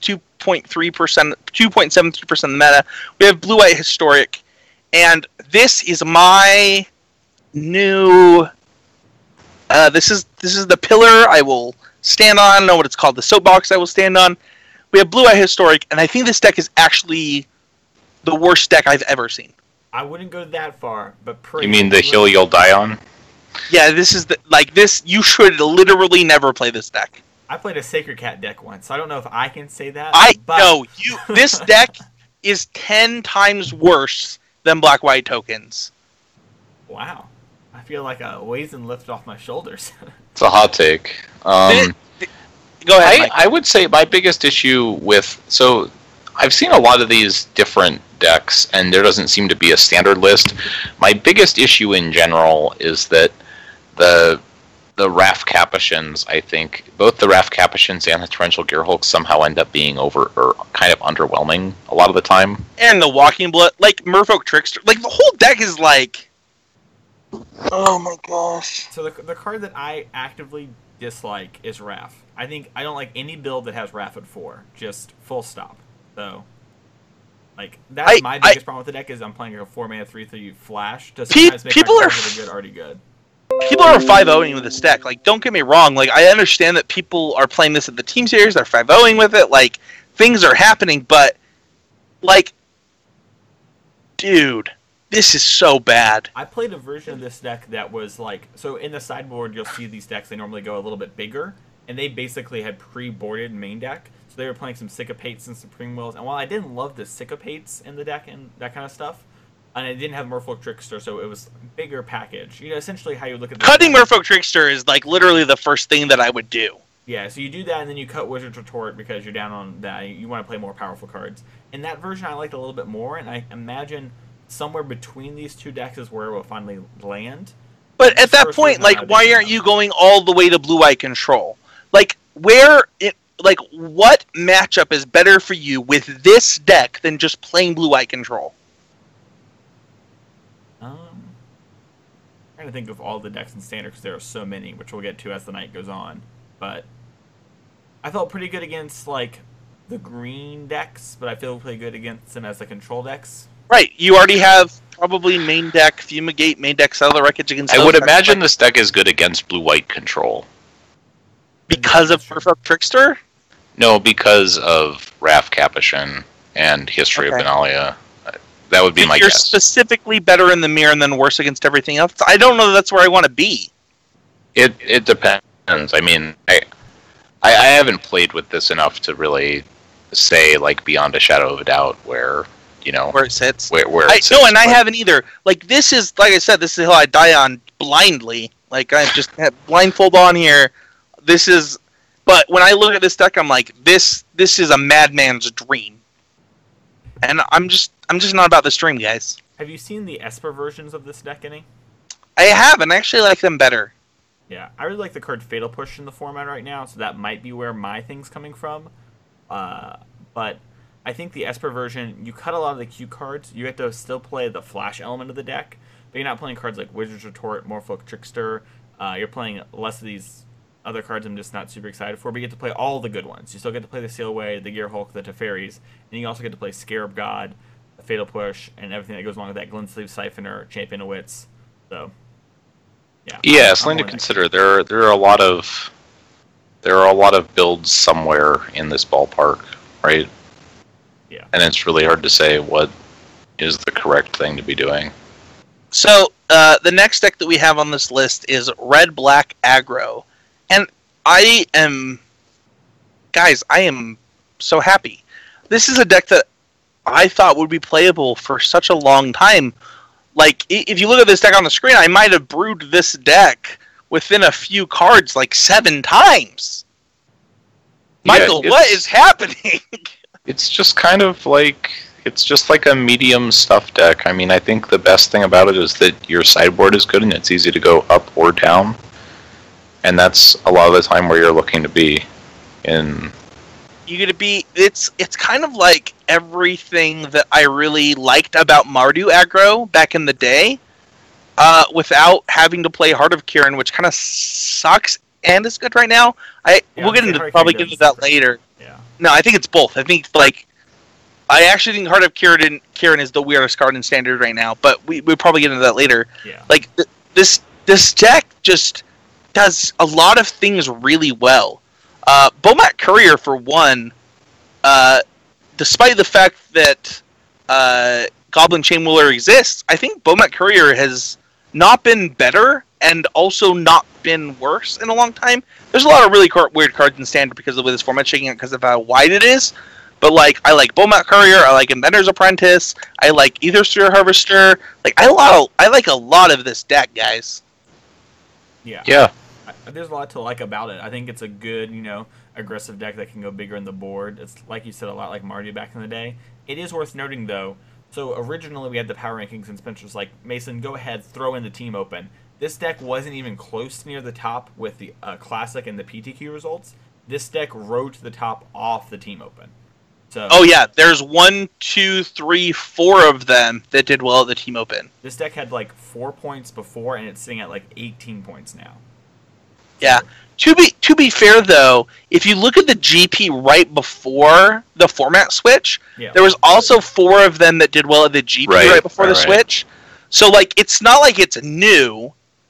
2.73% meta. We have Blue-White Historic, and this is my new. This is the pillar I will stand on. I don't know what it's called. The soapbox I will stand on. We have Blue-White Historic, and I think this deck is actually the worst deck I've ever seen. I wouldn't go that far, but You mean the hill you'll die on? Yeah, this is this. You should literally never play this deck. I played a Sacred Cat deck once, so I don't know if I can say that. This deck is 10 times worse than Black-White tokens. Wow. I feel like a weighs and lift off my shoulders. It's a hot take. Go ahead, Mike. I would say my biggest issue with... So, I've seen a lot of these different decks, and there doesn't seem to be a standard list. My biggest issue in general is that the Wrath Capuchins, I think, both the Wrath Capuchins and the Torrential Gearhulks somehow end up being kind of underwhelming a lot of the time. And the Walking Blood, like Merfolk Trickster, like the whole deck is like... Oh my gosh. So the card that I actively dislike is Wrath. I don't like any build that has Wrath at 4. Just full stop. So, like, that's my biggest problem with the deck is I'm playing a 4-mana 3/3 flash to sometimes make people cards that are good already good. People are 5-0ing with this deck. Like, don't get me wrong. Like, I understand that people are playing this at the team series. They're 5-0ing with it. Like, things are happening. But, like, dude, this is so bad. I played a version of this deck that was like... So, in the sideboard, you'll see these decks. They normally go a little bit bigger. And they basically had pre-boarded main deck. So, they were playing some Sycopates and Supreme Wills. And while I didn't love the Sycopates in the deck and that kind of stuff... And it didn't have Merfolk Trickster, so it was a bigger package. You know, essentially how you look at this. Cutting Merfolk Trickster is, like, literally the first thing that I would do. Yeah, so you do that, and then you cut Wizard's Retort because you're down on that. You want to play more powerful cards. In that version, I liked a little bit more, and I imagine somewhere between these two decks is where it will finally land. But at that point, like, why aren't you going all the way to Blue-White Control? Like, what matchup is better for you with this deck than just playing Blue-White Control? I'm trying to think of all the decks in Standard because there are so many, which we'll get to as the night goes on. But I felt pretty good against, like, the green decks, but I feel pretty good against them as the control decks. Right. You already have probably main deck Fumigate, main deck Settle the Wreckage against I would imagine this deck is good against Blue-White Control. Because of Merfolk Trickster? No, because of Wrath Capuchin and History of Benalia. That would be my You're guess. Specifically better in the mirror and then worse against everything else. I don't know that that's where I want to be. It depends. I mean, I haven't played with this enough to really say, like, beyond a shadow of a doubt where, you know... Where it sits. Where it sits. No, and I haven't either. Like, this is, like I said, this is the hill I die on blindly. Like, I just have blindfold on here. This is... But when I look at this deck, I'm like, this is a madman's dream. And I'm just not about this dream, guys. Have you seen the Esper versions of this deck any? I have, and I actually like them better. Yeah, I really like the card Fatal Push in the format right now, so that might be where my thing's coming from. But I think the Esper version, you cut a lot of the Q cards. You have to still play the flash element of the deck, but you're not playing cards like Wizard's Retort, Morphoc Trickster. You're playing less of these other cards I'm just not super excited for, but you get to play all the good ones. You still get to play the Sealway, the Gear Hulk, the Teferis, and you also get to play Scarab God, Fatal Push, and everything that goes along with that. Glensleeve Siphoner, Champion of Wits. So, yeah. Yeah, something to consider. There are a lot of builds somewhere in this ballpark, right? Yeah. And it's really hard to say what is the correct thing to be doing. So, the next deck that we have on this list is Red-Black Aggro. And I am so happy. This is a deck that I thought would be playable for such a long time. Like, if you look at this deck on the screen, I might have brewed this deck within a few cards like 7 times. Michael, what is happening? It's just kind of like... It's just like a medium stuff deck. I mean, I think the best thing about it is that your sideboard is good and it's easy to go up or down. And that's a lot of the time where you're looking to be in... It's kind of like everything that I really liked about Mardu aggro back in the day, without having to play Heart of Kiran, which kind of sucks and is good right now. We'll get into that later. Yeah. No, I think it's both. I think I actually think Heart of Kiran is the weirdest card in Standard right now, but we'll probably get into that later. Yeah. Like, this deck just does a lot of things really well. Bomat Courier, for one, despite the fact that Goblin Chainwheeler exists, I think Bomat Courier has not been better and also not been worse in a long time. There's a lot of really weird cards in Standard because of the way this format's shaking out because of how wide it is. But, like, I like Bomat Courier, I like Inventor's Apprentice, I like Ether Sphere Harvester. Like, I like a lot of this deck, guys. Yeah. There's a lot to like about it. I think it's a good, aggressive deck that can go bigger in the board. It's, like you said, a lot like Mardu back in the day. It is worth noting, though, so originally we had the power rankings, and Spencer's like, Mason, go ahead, throw in the Team Open. This deck wasn't even close near the top with the Classic and the PTQ results. This deck rode to the top off the Team Open. So, oh yeah, there's 1, 2, 3, 4 of them that did well at the Team Open. This deck had like 4 points before, and it's sitting at like 18 points now. Yeah. To be fair though, if you look at the GP right before the format switch, there was also 4 of them that did well at the GP right before the switch. So like, it's not like it's new.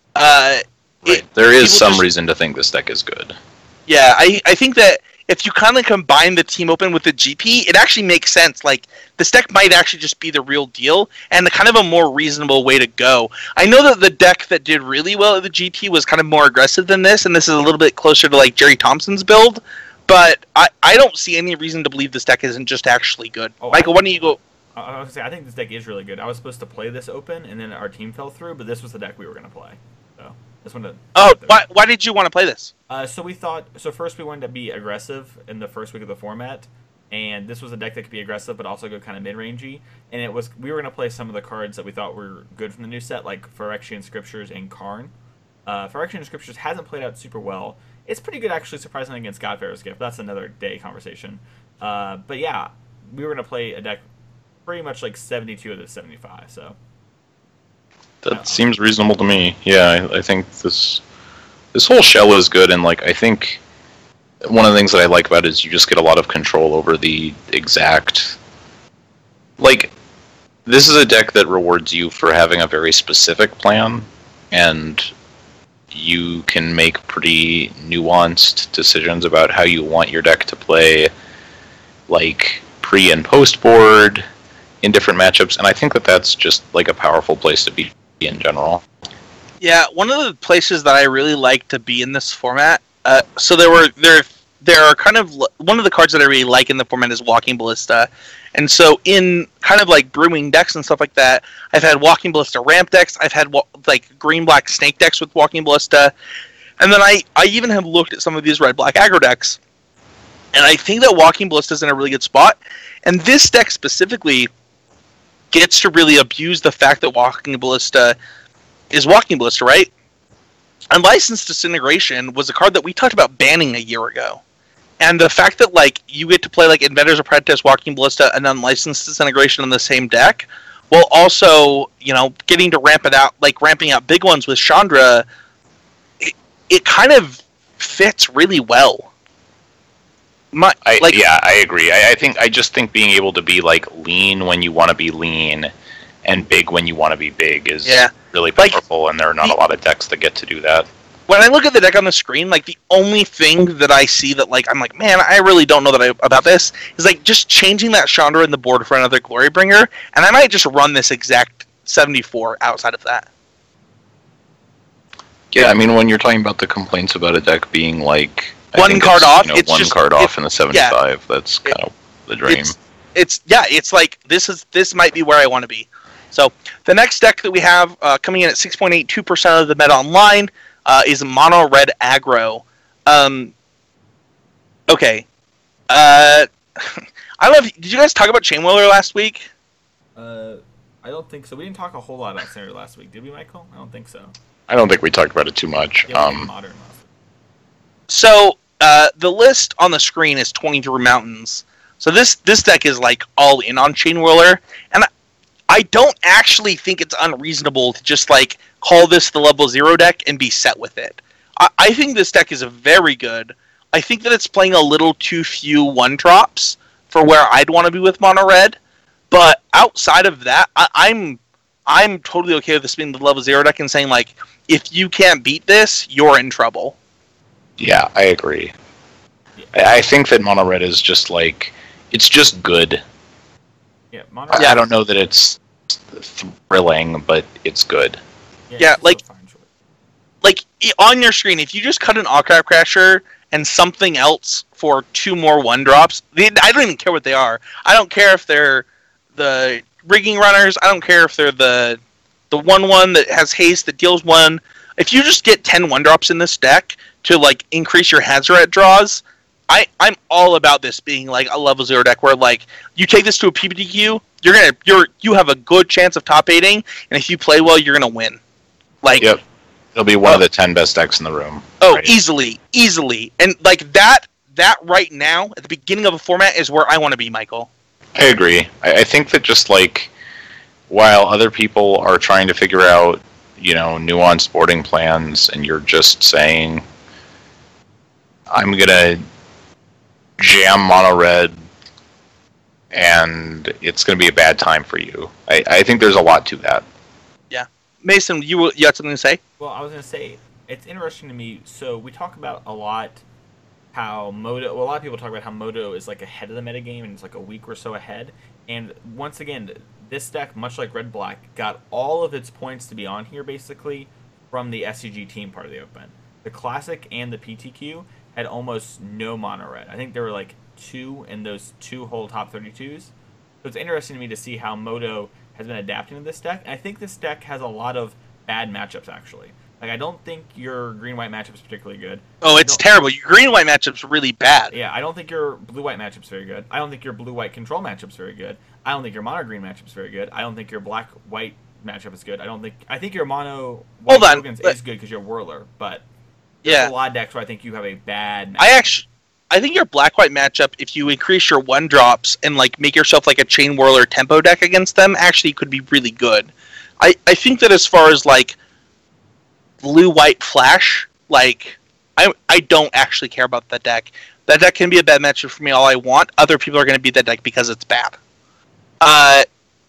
There is some reason to think this deck is good. Yeah, I think that if you kind of combine the Team Open with the GP, it actually makes sense. Like, this deck might actually just be the real deal, and kind of a more reasonable way to go. I know that the deck that did really well at the GP was kind of more aggressive than this, and this is a little bit closer to, like, Jerry Thompson's build, but I don't see any reason to believe this deck isn't just actually good. Michael, why don't you go... I was going to say, I think this deck is really good. I was supposed to play this Open, and then our team fell through, but this was the deck we were going to play. So... why did you want to play this? So first we wanted to be aggressive in the first week of the format, and this was a deck that could be aggressive but also go kind of mid-rangey, and we were going to play some of the cards that we thought were good from the new set, like Phyrexian Scriptures and Karn. Phyrexian Scriptures hasn't played out super well. It's pretty good, actually, surprisingly, against Godfarer's Gift. That's another day conversation. But yeah, we were going to play a deck pretty much like 72 of the 75, so... That seems reasonable to me. Yeah, I think this whole shell is good, and like I think one of the things that I like about it is you just get a lot of control over the exact. Like, this is a deck that rewards you for having a very specific plan, and you can make pretty nuanced decisions about how you want your deck to play, like pre and post board in different matchups, and I think that that's just like a powerful place to be in general. Yeah, one of the places that I really like to be in this format. So there are kind of one of the cards that I really like in the format is Walking Ballista, and so in kind of like brewing decks and stuff like that, I've had Walking Ballista ramp decks. I've had like green-black snake decks with Walking Ballista, and then I even have looked at some of these red-black aggro decks, and I think that Walking Ballista is in a really good spot. And this deck specifically gets to really abuse the fact that Walking Ballista is Walking Ballista, right? Unlicensed Disintegration was a card that we talked about banning a year ago. And the fact that like you get to play like Inventor's Apprentice, Walking Ballista, and Unlicensed Disintegration in the same deck, while also, getting to ramping out big ones with Chandra, it kind of fits really well. I agree. I just think being able to be like lean when you want to be lean and big when you want to be big is really powerful, and there are not a lot of decks that get to do that. When I look at the deck on the screen, like the only thing that I see that like I'm like, man, I really don't know about this is like just changing that Chandra in the board for another Glorybringer, and I might just run this exact 74 outside of that. Yeah, I mean, when you're talking about the complaints about a deck being like one card off, it's one card off in the 75. That's kind of the dream. It's like this might be where I want to be. So the next deck that we have coming in at 6.82% of the meta online is Mono Red Aggro. Okay. I don't know did you guys talk about Chainwhirler last week? I don't think so. We didn't talk a whole lot about Standard last week, did we, Michael? I don't think so. I don't think we talked about it too much. Modern. So the list on the screen is 23 mountains. So this deck is like all in on Chainwhirler, and I don't actually think it's unreasonable to just like call this the level 0 deck and be set with it. I think this deck is very good. I think that it's playing a little too few 1-drops for where I'd want to be with Mono Red, but outside of that, I'm totally okay with this being the level 0 deck and saying like, if you can't beat this, you're in trouble. Yeah, I agree. I think that Mono Red is just like, it's just good. Yeah, I don't know that it's thrilling, but it's good. Yeah, like on your screen, if you just cut an Allcrap Crasher and something else for 2 more 1-drops, I don't even care what they are. I don't care if they're the rigging runners. I don't care if they're the 1/1 that has haste that deals 1. If you just get 10 1-drops in this deck to like increase your Hazoret draws, I'm all about this being like a level 0 deck where like you take this to a PPTQ, you have a good chance of top 8ing, and if you play well, you're gonna win. Like, yep, it'll be one of the 10 best decks in the room. Oh, right? easily, and like that right now at the beginning of a format is where I want to be, Michael. I agree. I think that just like while other people are trying to figure out, nuanced boarding plans, and you're just saying, I'm gonna jam Mono Red, and it's going to be a bad time for you. I think there's a lot to that. Yeah. Mason, you had something to say? Well, I was going to say, it's interesting to me, so we talk about a lot how Moto, a lot of people talk about how Moto is like ahead of the metagame, and it's like a week or so ahead, and once again, this deck, much like Red-Black, got all of its points to be on here, basically, from the SCG team part of the Open. The Classic and the PTQ had almost no Mono Red. I think there were like 2 in those 2 whole top 32s. So it's interesting to me to see how Moto has been adapting to this deck. And I think this deck has a lot of bad matchups, actually. Like, I don't think your green-white matchup is particularly good. Oh, it's terrible. Your green-white matchup's really bad. Yeah, I don't think your blue-white matchup's very good. I don't think your blue-white control matchup's very good. I don't think your mono-green matchup's very good. I don't think your black-white matchup is good. I think your mono-white tokens is good because you're Whirler, but there's a lot of decks where I think you have a bad matchup. I think your black-white matchup, if you increase your 1-drops and like make yourself like a Chainwhirler tempo deck against them, actually could be really good. I think that as far as like blue-white flash, like I don't actually care about that deck. That deck can be a bad matchup for me all I want. Other people are going to beat that deck because it's bad. I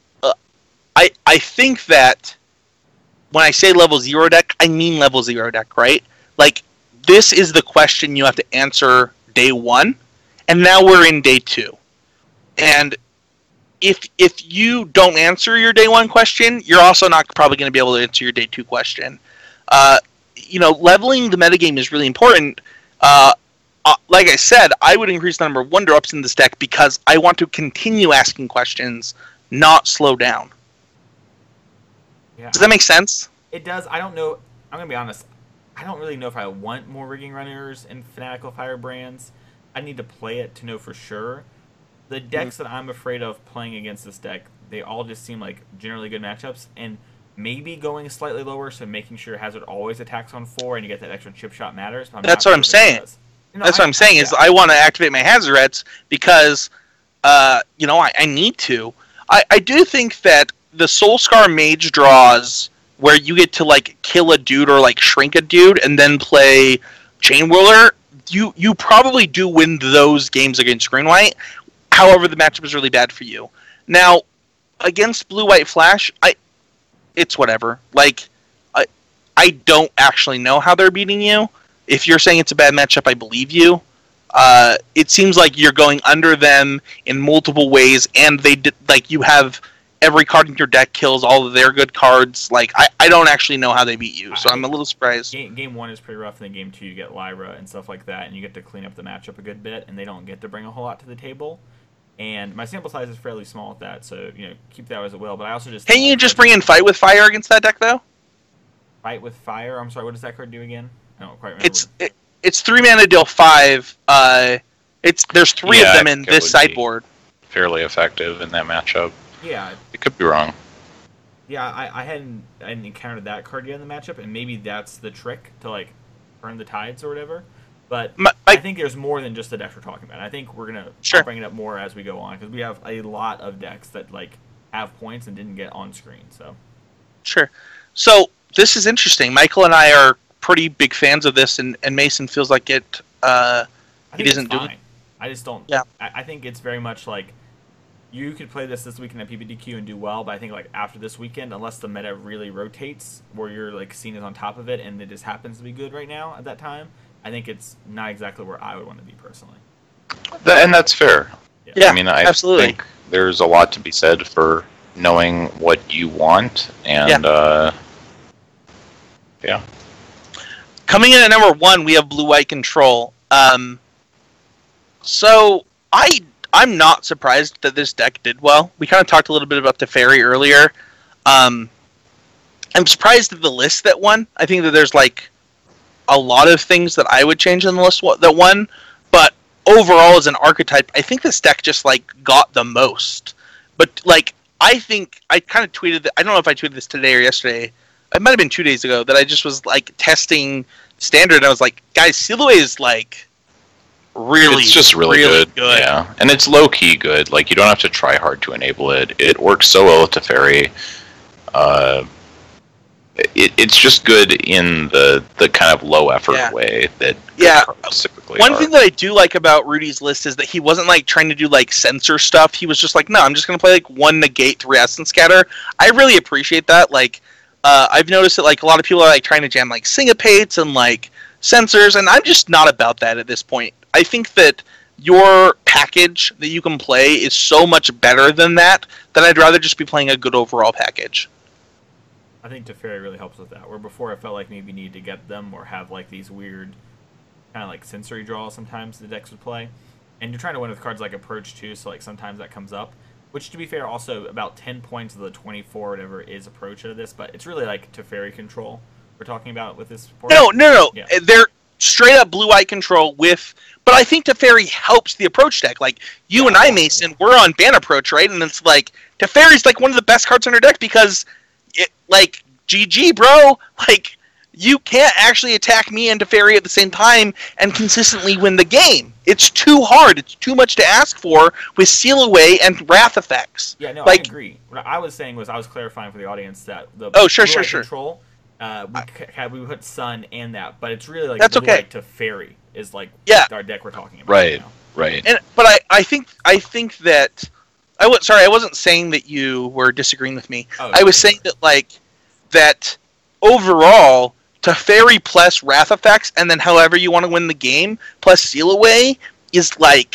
think that when I say level 0 deck, I mean level 0 deck, right? Like, this is the question you have to answer day 1, and now we're in day 2. And if you don't answer your day 1 question, you're also not probably going to be able to answer your day 2 question. Leveling the metagame is really important. Like I said, I would increase the number of 1-drops in this deck because I want to continue asking questions, not slow down. Yeah. Does that make sense? It does. I don't know. I'm going to be honest. I don't really know if I want more rigging runners and Fanatical Firebrands. I need to play it to know for sure. The decks that I'm afraid of playing against this deck, they all just seem like generally good matchups, and maybe going slightly lower, so making sure Hazard always attacks on 4 and you get that extra chip shot matters. That's what I'm saying. That's what I'm saying is I want to activate my Hazarets because, I need to. I do think that the Soulscar Mage draws where you get to like kill a dude or like shrink a dude and then play Chain Whirler, you probably do win those games against Green White. However, the matchup is really bad for you. Now, against Blue White Flash, it's whatever. Like, I don't actually know how they're beating you. If you're saying it's a bad matchup, I believe you. It seems like you're going under them in multiple ways, and you have every card in your deck kills all of their good cards. Like, I don't actually know how they beat you, so I'm a little surprised. Game 1 is pretty rough, and then Game 2 you get Lyra and stuff like that, and you get to clean up the matchup a good bit, and they don't get to bring a whole lot to the table. And my sample size is fairly small at that, so keep that as it will. But I also just can you just bring in Fight with Fire against that deck though? Fight with Fire. I'm sorry, what does that card do again? I don't quite remember. It's 3 mana, deal 5. There's 3 of them in this sideboard. Fairly effective in that matchup. Yeah, it could be wrong. Yeah, I hadn't encountered that card yet in the matchup, and maybe that's the trick to like turn the tides or whatever. But I think there's more than just the decks we're talking about. I think we're gonna bring it up more as we go on because we have a lot of decks that like have points and didn't get on screen. So sure. So this is interesting. Michael and I are pretty big fans of this, and Mason feels like it. He doesn't do it. I just don't. Yeah. I think it's very much like you could play this weekend at PPTQ and do well, but I think like after this weekend, unless the meta really rotates, where you're like seen as on top of it, and it just happens to be good right now at that time. I think it's not exactly where I would want to be personally. And that's fair. Yeah, I mean, I absolutely. think there's a lot to be said for knowing what you want, and yeah. Coming in at number 1, we have Blue-White Control. So I'm not surprised that this deck did well. We kind of talked a little bit about Teferi earlier. I'm surprised at the list that won. I think that there's like a lot of things that I would change in the list that won, but overall as an archetype, I think this deck just like got the most. But like I think I kind of tweeted I don't know if I tweeted this today or yesterday. It might have been 2 days ago that I just was like testing Standard, and I was like, guys, Sealaway is like really, it's just really good. Yeah, and it's low key good. Like you don't have to try hard to enable it. It works so well with Teferi. It's just good in the kind of low effort way that typically One thing that I do like about Rudy's list is that he wasn't like trying to do like censor stuff. He was just like, no, I'm just gonna play like 1 negate, 3 Essence Scatter. I really appreciate that. Like I've noticed that like a lot of people are like trying to jam like syncopates and like censors, and I'm just not about that at this point. I think that your package that you can play is so much better than that I'd rather just be playing a good overall package. I think Teferi really helps with that. Where before I felt like maybe need to get them or have like these weird kind of like sensory draws sometimes the decks would play. And you're trying to win with cards like Approach too, so like sometimes that comes up. Which to be fair, also about 10 points of the 24 whatever is Approach out of this, but it's really like Teferi control we're talking about with this portion. No. Yeah. They're straight up Blue-White Control with, but I think Teferi helps the Approach deck. Like you and I, Mason, we're on Ban Approach, right? And it's like Teferi's like one of the best cards on our deck because it like GG, bro. Like you can't actually attack me and Teferi at the same time and consistently win the game. It's too hard. It's too much to ask for with Seal Away and Wrath effects. Yeah, no, like, I agree. What I was saying was I was clarifying for the audience that the sure. Control, we put Sun and that, but it's really like that's okay. Like Teferi is like our deck we're talking about. Right, right. But I think that I wasn't saying that you were disagreeing with me. I was saying that like that overall Teferi plus Wrath effects, and then however you want to win the game plus Seal Away is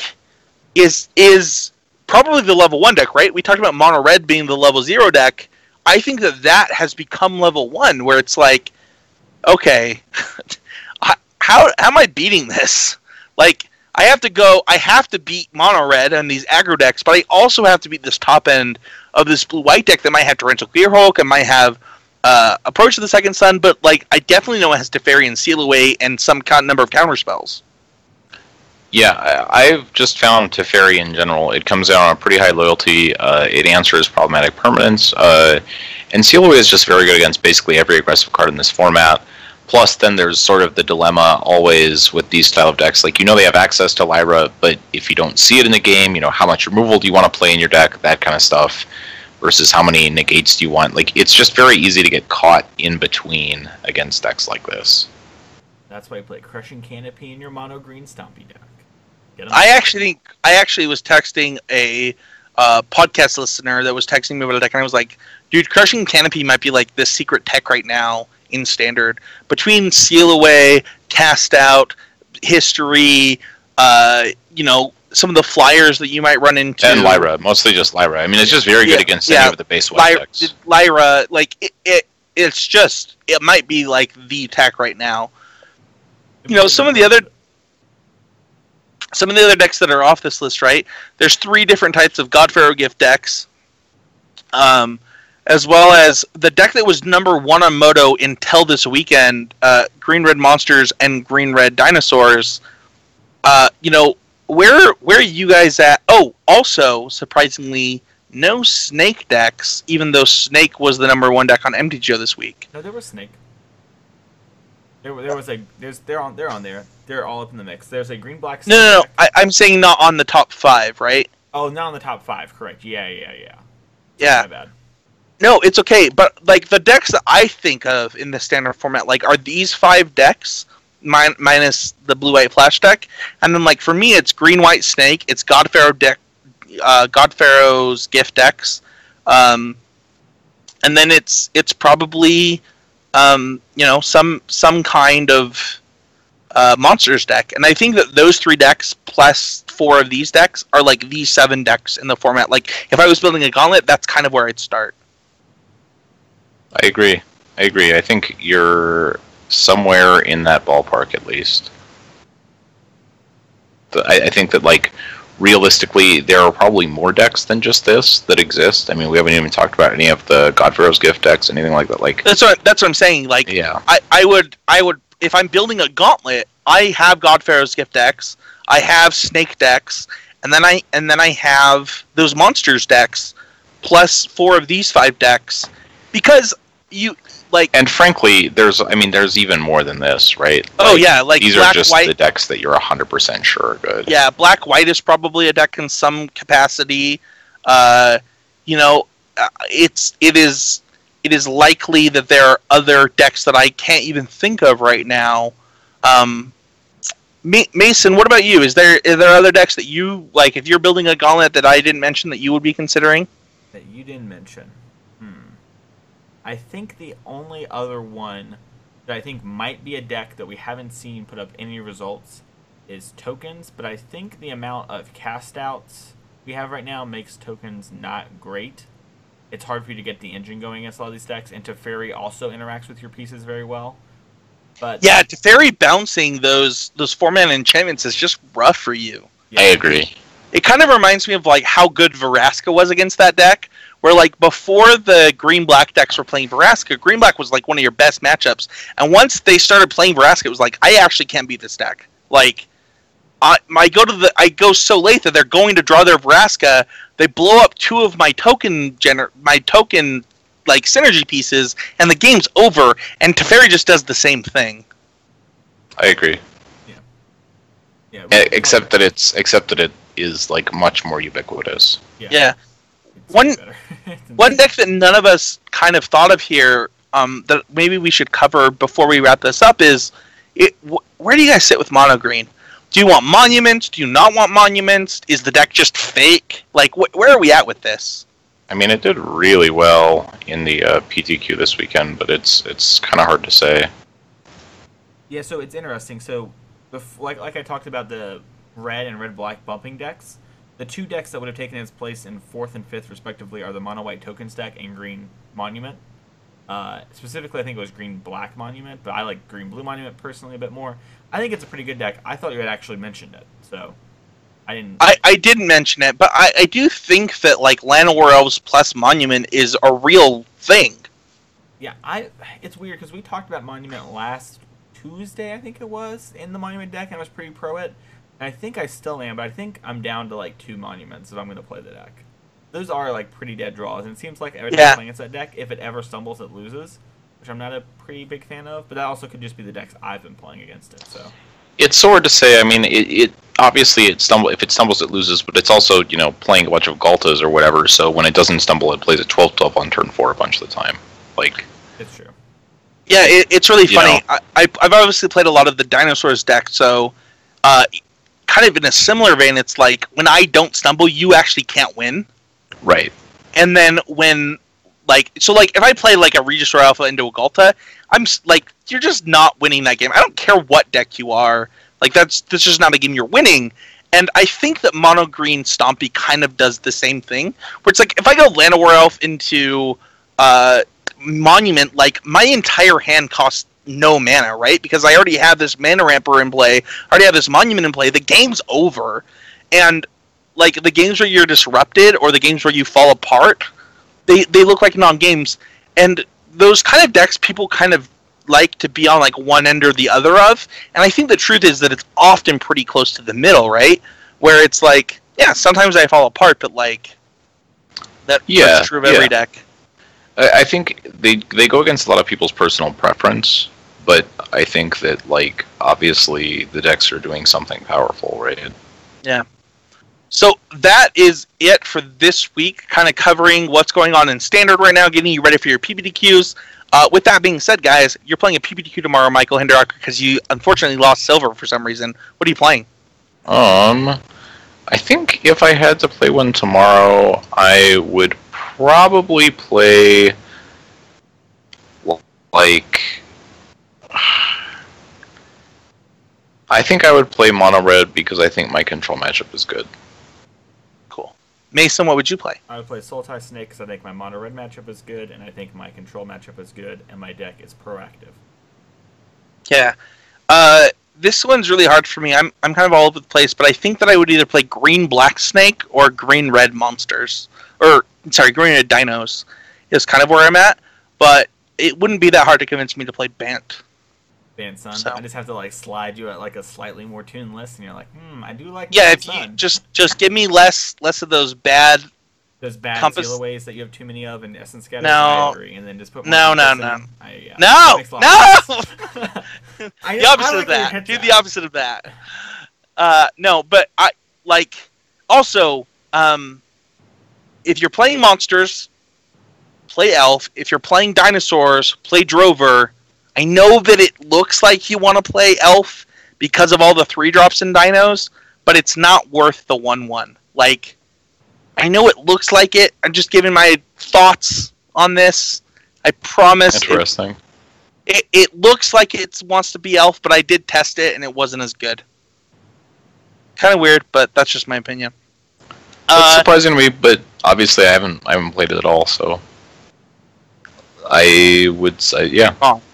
probably the level 1 deck, right? We talked about Mono Red being the level 0 deck. I think that has become level 1, where it's like, okay, how am I beating this? Like, I have to beat Mono Red and these aggro decks, but I also have to beat this top end of this Blue-White deck that might have Torrential Clearhulk and might have Approach to the Second Sun, but like I definitely know it has Teferi and Seal Away and some number of counter spells. Yeah, I've just found Teferi in general. It comes out on a pretty high loyalty. It answers problematic permanence, and Seal Away is just very good against basically every aggressive card in this format. Plus, then there's sort of the dilemma always with these style of decks. Like, they have access to Lyra, but if you don't see it in the game, how much removal do you want to play in your deck, that kind of stuff. Versus how many negates do you want? Like, it's just very easy to get caught in between against decks like this. That's why you play Crushing Canopy in your mono green Stompy deck. I actually was texting a podcast listener that was texting me about a deck, and I was like, dude, Crushing Canopy might be like the secret tech right now in Standard. Between Seal Away, Cast Out, History, some of the flyers that you might run into. And Lyra, mostly just Lyra. I mean, it's just very good against any of the base white decks. Lyra, like, it's just, it might be like the tech right now. Some of the other decks that are off this list, right? There's 3 different types of Godpharaoh gift decks, as well as the deck that was number 1 on Moto until this weekend, Green Red Monsters and Green Red Dinosaurs. Where are you guys at? Oh, also, surprisingly, no Snake decks, even though Snake was the number 1 deck on MTGO this week. No, there was Snake. They're on there. They're all up in the mix. There's a green black. No. I'm saying not on the top 5, right? Oh, not on the top 5. Correct. Yeah. Yeah. My bad. No, it's okay. But like the decks that I think of in the Standard format, like, are these 5 decks minus the blue-white flash deck, and then like for me, it's green-white Snake, it's Godpharaoh deck, Godpharaoh's gift decks, and then it's probably some kind of monsters deck. And I think that those 3 decks plus 4 of these decks are like these 7 decks in the format. Like if I was building a gauntlet, that's kind of where I'd start. I agree. I think you're somewhere in that ballpark at least. I think that, like, realistically, there are probably more decks than just this that exist. I mean, we haven't even talked about any of the Godpharaoh's gift decks, anything like that. Like that's what I'm saying. Like, yeah. I would if I'm building a gauntlet, I have Godpharaoh's gift decks, I have Snake decks, and then I have those monsters decks plus 4 of these 5 decks, because you like. And frankly, there's even more than this, right? Oh yeah, like these black, are just white, the decks that you're 100% sure are good. Yeah, black white is probably a deck in some capacity. It is likely that there are other decks that I can't even think of right now. Mason, what about you? Are there other decks that you like, if you're building a gauntlet, that I didn't mention that you would be considering? That you didn't mention. I think the only other one that I think might be a deck that we haven't seen put up any results is Tokens, but I think the amount of cast outs we have right now makes Tokens not great. It's hard for you to get the engine going against a lot of these decks, and Teferi also interacts with your pieces very well. But yeah, Teferi bouncing those 4-mana enchantments is just rough for you. Yeah. I agree. It kind of reminds me of like how good Vraska was against that deck, where like before the green-black decks were playing Vraska, green-black was like one of your best matchups, and once they started playing Vraska, it was like, I actually can't beat this deck. Like, I go so late that they're going to draw their Vraska, they blow up 2 of my token like synergy pieces, and the game's over. And Teferi just does the same thing. I agree. Yeah. Except that it is like much more ubiquitous. Yeah. One deck that none of us kind of thought of here, that maybe we should cover before we wrap this up is, where do you guys sit with mono green? Do you want monuments? Do you not want monuments? Is the deck just fake? Like, where are we at with this? I mean, it did really well in the PTQ this weekend, but it's kind of hard to say. Yeah, so it's interesting. So, like I talked about the red and red-black bumping decks, the 2 decks that would have taken its place in 4th and 5th, respectively, are the mono-white Tokens deck and green Monument. Specifically, I think it was green-black Monument, but I like green-blue Monument personally a bit more. I think it's a pretty good deck. I thought you had actually mentioned it, so I didn't. I didn't mention it, but I do think that like Llanowar Elves plus Monument is a real thing. Yeah, it's weird because we talked about Monument last Tuesday, I think it was, in the Monument deck, and I was pretty pro it. And I think I still am, but I think I'm down to like 2 Monuments if I'm going to play the deck. Those are like pretty dead draws, and it seems like every time I'm playing against that deck, if it ever stumbles, it loses, which I'm not a pretty big fan of. But that also could just be the decks I've been playing against it. So it's so hard to say. I mean, it obviously if it stumbles, it loses, but it's also playing a bunch of Galtas or whatever. So when it doesn't stumble, it plays a 12/12 on turn 4 a bunch of the time. Like, it's true. Yeah, it's really You funny. know. I've obviously played a lot of the Dinosaurs deck, so kind of in a similar vein, it's like when I don't stumble, you actually can't win. Right. And then when if I play like a Regis or Alpha into a Galta, like, you're just not winning that game. I don't care what deck you are. Like, that's just not a game you're winning. And I think that Mono Green Stompy kind of does the same thing, where it's like if I go Llanowar Elf into Monument, like, my entire hand costs no mana, right? Because I already have this Mana Ramper in play, I already have this Monument in play. The game's over, and like the games where you're disrupted or the games where you fall apart, they look like non-games. And those kind of decks, people kind of like to be on like one end or the other of. And I think the truth is that it's often pretty close to the middle, right? Where it's like, yeah, sometimes I fall apart, but like that's true of every deck. I think they go against a lot of people's personal preference, but I think that, like, obviously the decks are doing something powerful, right? Yeah. So that is it for this week, kind of covering what's going on in Standard right now, getting you ready for your PPTQs. With that being said, guys, you're playing a PPTQ tomorrow, Michael Hinderocker, because you unfortunately lost silver for some reason. What are you playing? I think if I had to play one tomorrow, I would probably play, like, I think I would play Mono Red because I think my control matchup is good. Cool. Mason, what would you play? I would play Sultai Snake because I think my Mono Red matchup is good, and I think my control matchup is good, and my deck is proactive. Yeah. This one's really hard for me. I'm kind of all over the place, but I think that I would either play Green Black Snake or Green Red Monsters. Or, sorry, Green Red Dinos is kind of where I'm at, but it wouldn't be that hard to convince me to play Bant. Bant Sun. So. I just have to like slide you at like a slightly more tuned list, and you're like, I do like yeah. Bant If Sun. you just give me less of those bad. Those bad Compass... seal aways that you have too many of in Essence Scatter. No. I agree, and then just put more No. no. The I opposite like of that. Do that. the opposite of that. No, but I like also. If you're playing monsters, play Elf. If you're playing dinosaurs, play Drover. I know that it looks like you want to play Elf because of all the 3-drops in dinos, but it's not worth the 1/1. Like, I know it looks like it. I'm just giving my thoughts on this. I promise. Interesting. It looks like it wants to be Elf, but I did test it and it wasn't as good. Kind of weird, but that's just my opinion. It's surprising to me, but obviously I haven't played it at all, so I would say, yeah. Oh.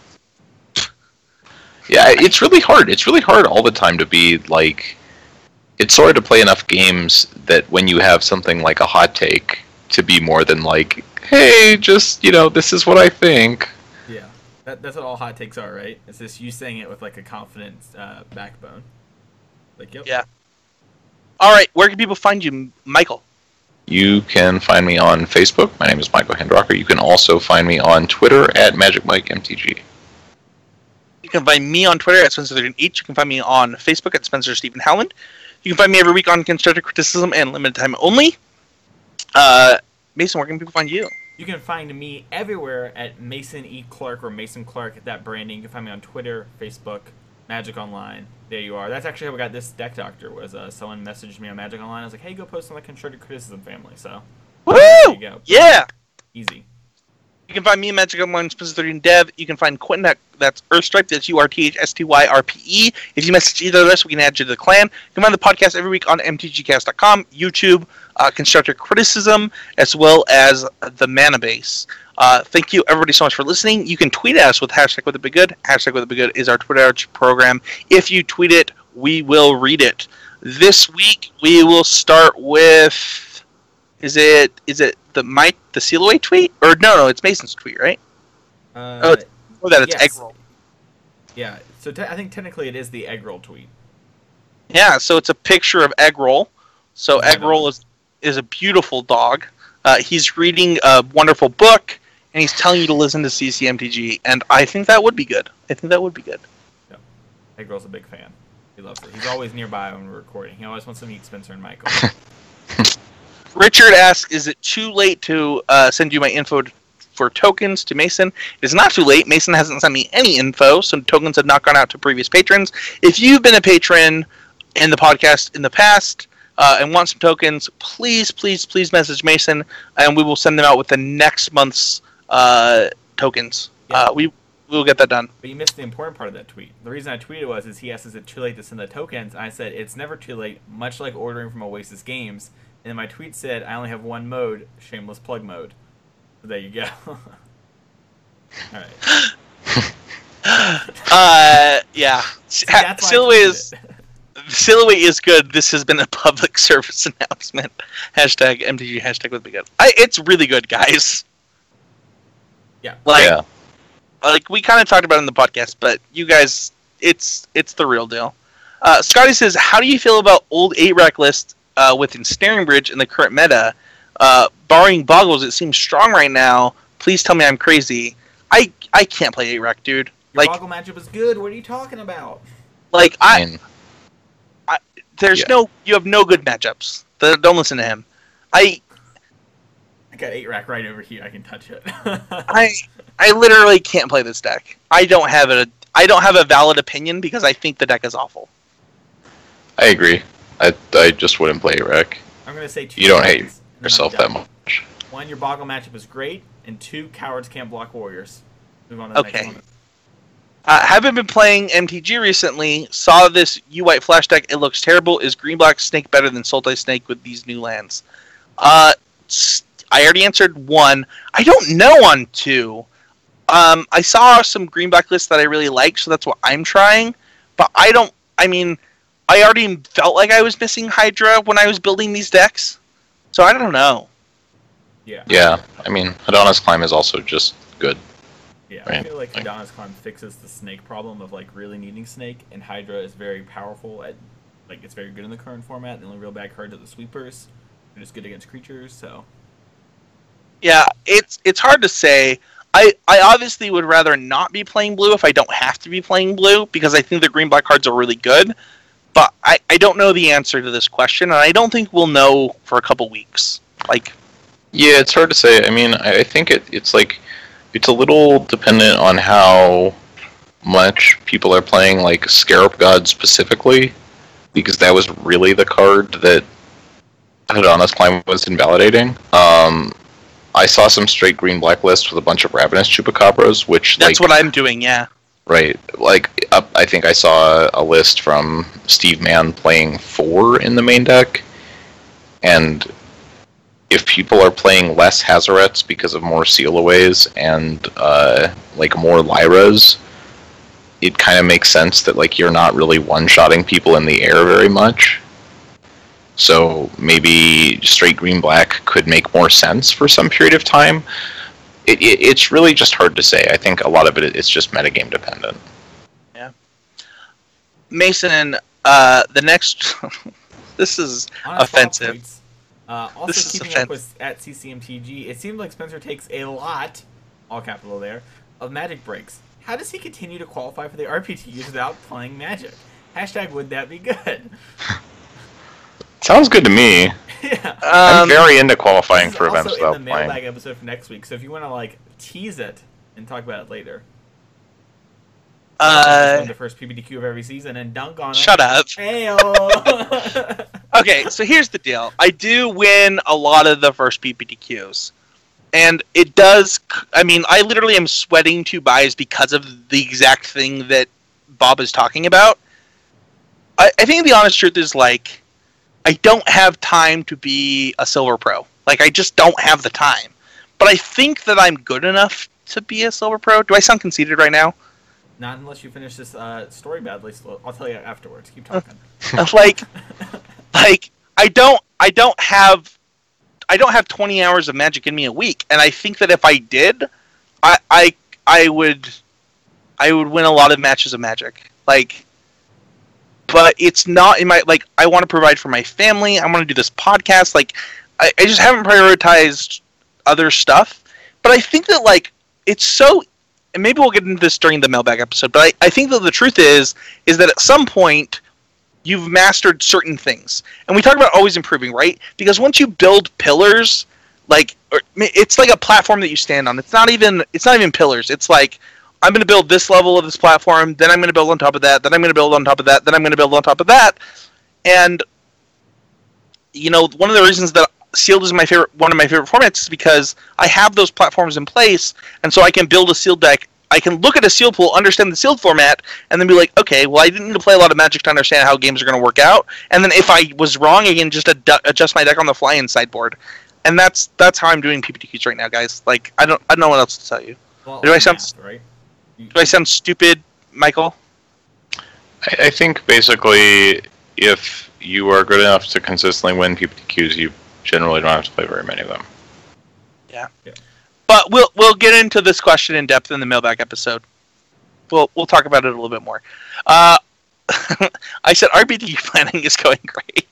Yeah, it's really hard. It's really hard all the time to be, like, it's hard to play enough games that when you have something like a hot take to be more than like, hey, just, this is what I think. Yeah, that's what all hot takes are, right? It's just you saying it with like a confident backbone. Like, yep. Yeah. All right, where can people find you, Michael? You can find me on Facebook. My name is Michael Hinderocker. You can also find me on Twitter at MagicMikeMTG. You can find me on Twitter at Spencer13H. You can find me on Facebook at Spencer Stephen Howland. You can find me every week on Constructive Criticism and Limited Time Only. Mason, where can people find you? You can find me everywhere at Mason E. Clark or Mason Clark at that branding. You can find me on Twitter, Facebook, Magic Online. There you are. That's actually how we got this deck doctor. Was someone messaged me on Magic Online. I was like, hey, go post on the Constructive Criticism family. So, woo! There you go. Yeah! Easy. You can find me at Magic Online, Spencer13 Dev. You can find Quentin, that's Earthstripe, that's URTHSTYRPE. If you message either of us, we can add you to the clan. You can find the podcast every week on mtgcast.com, YouTube, Constructive Criticism, as well as the Mana Base. Thank you, everybody, so much for listening. You can tweet at us with #WhatTheBigGood. #WhatTheBigGood is our Twitter program. If you tweet it, we will read it. This week, we will start with... Is it the Mike the Sealaway tweet? Or no, it's Mason's tweet, right? Before that, it's yes. Eggroll. Yeah, so I think technically it is the Eggroll tweet. Yeah, so it's a picture of Eggroll. So Eggroll is a beautiful dog. He's reading a wonderful book, and he's telling you to listen to CCMTG, and I think that would be good. Yep. Eggroll's a big fan. He loves it. He's always nearby when we're recording. He always wants to meet Spencer and Michael. Richard asks, is it too late to send you my info for tokens to Mason. It is not too late. Mason hasn't sent me any info, so tokens have not gone out to previous patrons. If you've been a patron in the podcast in the past and want some tokens, please message Mason, and we will send them out with the next month's tokens. Yeah. We will get that done. But you missed the important part of that tweet. The reason I tweeted is he asked, is it too late to send the tokens? I said, it's never too late, much like ordering from Oasis Games. And then my tweet said, I only have one mode, shameless plug mode. So there you go. Alright. Yeah. Silhouette is good. This has been a public service announcement. Hashtag MTG, hashtag would be good. It's really good, guys. Yeah. Like we kind of talked about it in the podcast, but you guys, it's the real deal. Scotty says, how do you feel about old 8-rack lists with Ensnaring Bridge in the current meta? Barring Boggles, it seems strong right now. Please tell me I'm crazy. I can't play 8-rack, dude. Your Boggle matchup is good. What are you talking about? You have no good matchups. Don't listen to him. I got 8-rack right over here. I can touch it. I literally can't play this deck. I don't have a valid opinion because I think the deck is awful. I agree. I just wouldn't play 8-rack. I'm gonna say 2. You don't hate yourself that much. 1, your Boggle matchup is great, and 2, cowards can't block warriors. Move on to the next one. Haven't been playing MTG recently. Saw this U-White Flash deck. It looks terrible. Is Green-Black Snake better than Sultai Snake with these new lands? I already answered 1. I don't know on 2. I saw some Green-Black lists that I really like, so that's what I'm trying. But I already felt like I was missing Hydra when I was building these decks. So I don't know. Yeah. Hadana's Climb is also just good. Yeah, right. I feel like Hadana's Climb fixes the snake problem of really needing snake, and Hydra is very powerful at it's very good in the current format. The only real bad cards are the sweepers. They're just good against creatures, so yeah, it's hard to say. I obviously would rather not be playing blue if I don't have to be playing blue, because I think the green-black cards are really good. But I don't know the answer to this question, and I don't think we'll know for a couple weeks. Yeah, it's hard to say. I think it's a little dependent on how much people are playing Scarab God specifically, because that was really the card that Hadana's Climb was invalidating. I saw some straight green-black lists with a bunch of Ravenous Chupacabras, which that's what I'm doing, yeah. Right. I think I saw a list from Steve Mann playing 4 in the main deck, and if people are playing less Hazarets because of more Sealaways and more Lyras, it kind of makes sense that you're not really one-shotting people in the air very much. So maybe straight green-black could make more sense for some period of time. It's really just hard to say. I think a lot of it is just metagame dependent. Yeah. Mason, the next... this is offensive. Also, this keeping up with at CCMTG, it seems like Spencer takes a lot, all capital there, of Magic breaks. How does he continue to qualify for the RPTs without playing Magic? Hashtag would that be good? Sounds good to me. Yeah. I'm very into qualifying for events without playing. This is also in the mailbag episode for next week, so if you want to tease it and talk about it later. The first PPTQ of every season and dunk on it. Shut up. Heyo. Okay, so here's the deal. I do win a lot of the first PPTQs. And it does... I literally am sweating 2 buys because of the exact thing that Bob is talking about. I think the honest truth is, I don't have time to be a Silver Pro. I just don't have the time. But I think that I'm good enough to be a Silver Pro. Do I sound conceited right now? Not unless you finish this story badly. So I'll tell you afterwards. Keep talking. I don't have 20 hours of Magic in me a week, and I think that if I did, I would win a lot of matches of Magic. But it's not in my I want to provide for my family. I want to do this podcast. I just haven't prioritized other stuff. But I think that it's so. And maybe we'll get into this during the mailbag episode. But I think that the truth is that at some point you've mastered certain things, and we talk about always improving, right? Because once you build pillars, it's like a platform that you stand on. It's not even pillars. It's like, I'm going to build this level of this platform, then I'm going to build on top of that, then I'm going to build on top of that, then I'm going to build on top of that. And, one of the reasons that sealed is one of my favorite formats is because I have those platforms in place, and so I can build a sealed deck. I can look at a sealed pool, understand the sealed format, and then be like, okay, well, I didn't need to play a lot of Magic to understand how games are going to work out. And then if I was wrong, I can just adjust my deck on the fly in sideboard. And that's how I'm doing PPTQs right now, guys. Like, I don't know what else to tell you. Well, do I sound right? Do I sound stupid, Michael? I think basically, if you are good enough to consistently win PPTQs, you generally don't have to play very many of them. Yeah. But we'll get into this question in depth in the mailbag episode. We'll talk about it a little bit more. I said RPTQ planning is going great.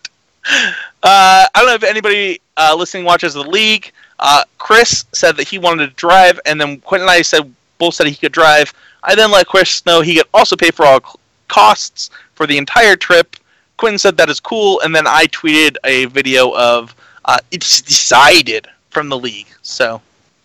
I don't know if anybody listening watches the league. Chris said that he wanted to drive, and then Quentin and I both said he could drive. I then let Chris know he could also pay for all costs for the entire trip. Quentin said that is cool, and then I tweeted a video of it's decided from the league. So,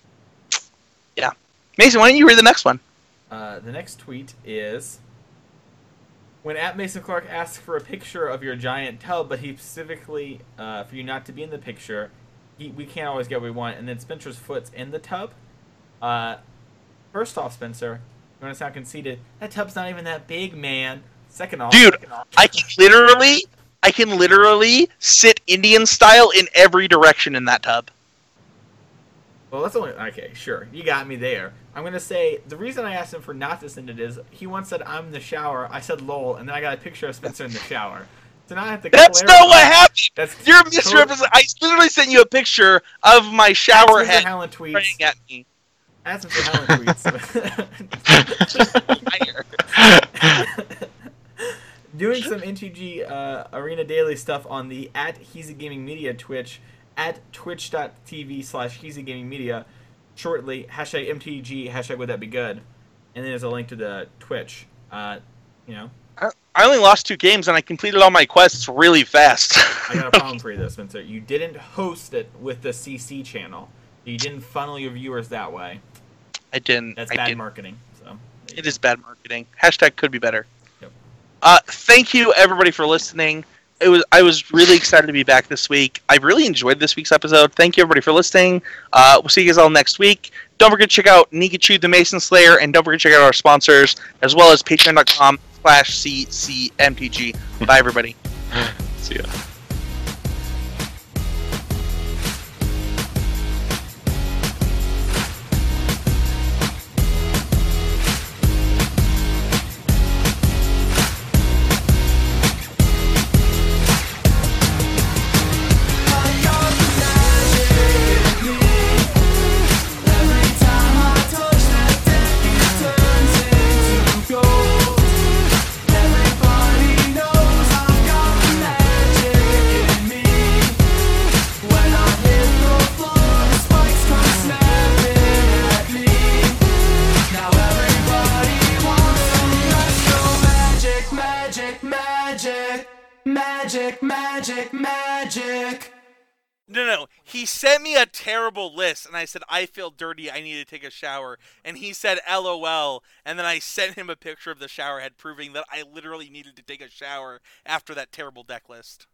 yeah. Mason, why don't you read the next one? The next tweet is, when @MasonClark asks for a picture of your giant tub, but he specifically for you not to be in the picture, we can't always get what we want, and then Spencer's foot's in the tub. First off, Spencer, you want to sound conceited? That tub's not even that big, man. Second off, dude, I can literally sit Indian style in every direction in that tub. Well, that's only okay. Sure, you got me there. I'm gonna say the reason I asked him for not to send it is he once said I'm in the shower. I said lol, and then I got a picture of Spencer in the shower. So now I have to. That's not what happened. You're Totally, misrepresenting. I literally sent you a picture of my shower head spraying at me. Ask him for Helen tweets. Doing some MTG Arena Daily stuff on the @HeezyGamingMedia Twitch, @twitch.tv/HeezyGamingMedia shortly, #MTG, #would that be good. And then there's a link to the Twitch. I only lost 2 games and I completed all my quests really fast. I got a problem for you though, Spencer. You didn't host it with the CC channel. You didn't funnel your viewers that way. I didn't. That's bad marketing. So it is bad marketing. # could be better. Yep. Thank you everybody for listening. I was really excited to be back this week. I really enjoyed this week's episode. Thank you everybody for listening. We'll see you guys all next week. Don't forget to check out Nikachu the Mason Slayer, and don't forget to check out our sponsors as well as patreon.com/ccmtg. Bye everybody. See ya. Magic. No. He sent me a terrible list, and I said, I feel dirty, I need to take a shower. And he said, LOL. And then I sent him a picture of the shower head proving that I literally needed to take a shower after that terrible deck list.